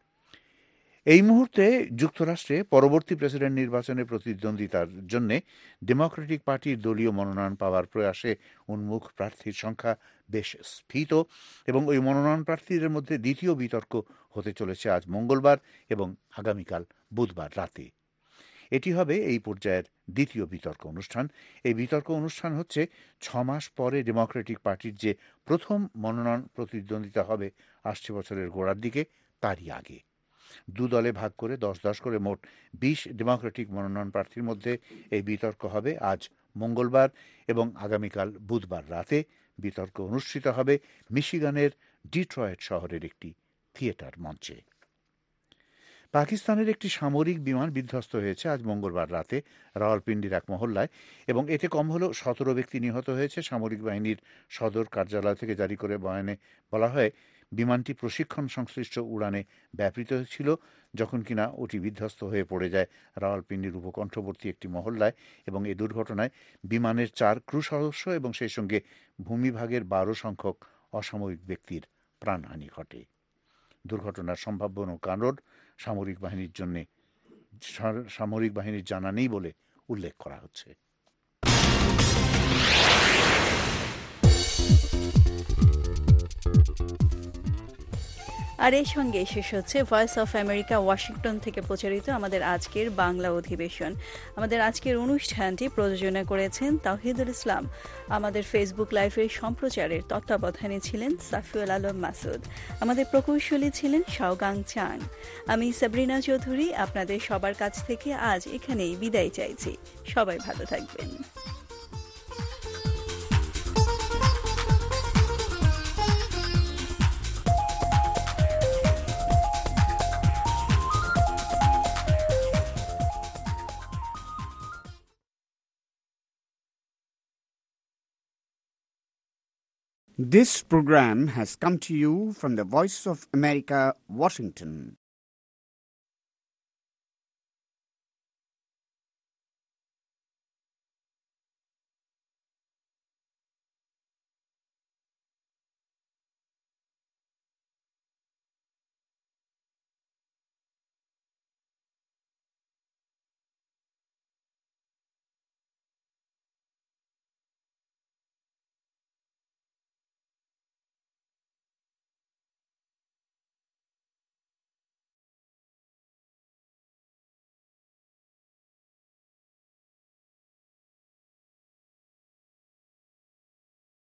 এই মুহূর্তে যুক্তরাষ্ট্রে পরবর্তী প্রেসিডেন্ট নির্বাচনে প্রতিদ্বন্দ্বিতার জন্য ডেমোক্রেটিক পার্টির দলীয় মনোনয়ন পাওয়ার প্রয়াসে উন্মুখ প্রার্থীর সংখ্যা বেশ স্ফীত এবং ওই মনোনয়ন প্রার্থীদের মধ্যে দ্বিতীয় বিতর্ক হতে চলেছে আজ মঙ্গলবার এবং আগামীকাল বুধবার রাতে। এটি হবে এই পর্যায়ের দ্বিতীয় বিতর্ক অনুষ্ঠান। এই বিতর্ক অনুষ্ঠান হচ্ছে 6 মাস পরে ডেমোক্রেটিক পার্টির যে প্রথম মনোনয়ন প্রতিদ্বন্দ্বিতা হবে আসছে বছরের গোড়ার দিকে, তারই আগে। দু দলে ভাগ করে 10-10 করে মোট 20 ডেমোক্রেটিক মনোনয়ন প্রার্থীর মধ্যে এই বিতর্ক হবে আজ মঙ্গলবার এবং আগামীকাল বুধবার রাতে। বিতর্ক অনুষ্ঠিত হবে মিশিগানের ডিট্রয়েট শহরের একটি থিয়েটার মঞ্চে। পাকিস্তানের একটি সামরিক বিমান বিধ্বস্ত হয়েছে আজ মঙ্গলবার রাতে রাওয়ালপিন্ডির এক মহল্লায় এবং এতে কম হলেও 17 ব্যক্তি নিহত হয়েছে। সামরিক বাহিনীর সদর কার্যালয় থেকে জারি করে বয়ানে বলা হয়, বিমানটি প্রশিক্ষণ সংশ্লিষ্ট উড়ানে ব্যাপৃত ছিল যখন কিনা ওটি বিধ্বস্ত হয়ে পড়ে যায় রাওয়ালপিন্ডির উপকণ্ঠবর্তী একটি মহল্লায় এবং এই দুর্ঘটনায় বিমানের 4 ক্রু সদস্য এবং সেই সঙ্গে ভূমিভাগের 12 সংখ্যক অসামরিক ব্যক্তির প্রাণহানি ঘটে। দুর্ঘটনার সম্ভাব্য কারণ সামরিক বাহিনীর জানা নেই বলে উল্লেখ করা হচ্ছে। আর এর সঙ্গে শেষ হচ্ছে ভয়েস অফ আমেরিকা ওয়াশিংটন থেকে প্রচারিত আমাদের আজকের বাংলা অধিবেশন। আমাদের আজকের অনুষ্ঠানটি প্রযোজনা করেছেন তাওহিদুল ইসলাম। আমাদের ফেসবুক লাইভের সম্প্রচারের তত্ত্বাবধানে ছিলেন সাফিউল আলম মাসুদ। আমাদের প্রকৌশলী ছিলেন শাওগাং চাং। আমি সাবরিনা চৌধুরী আপনাদের সবার কাছ থেকে আজ এখানেই বিদায় চাইছি। সবাই ভালো থাকবেন। This program has come to you from the Voice of America, Washington.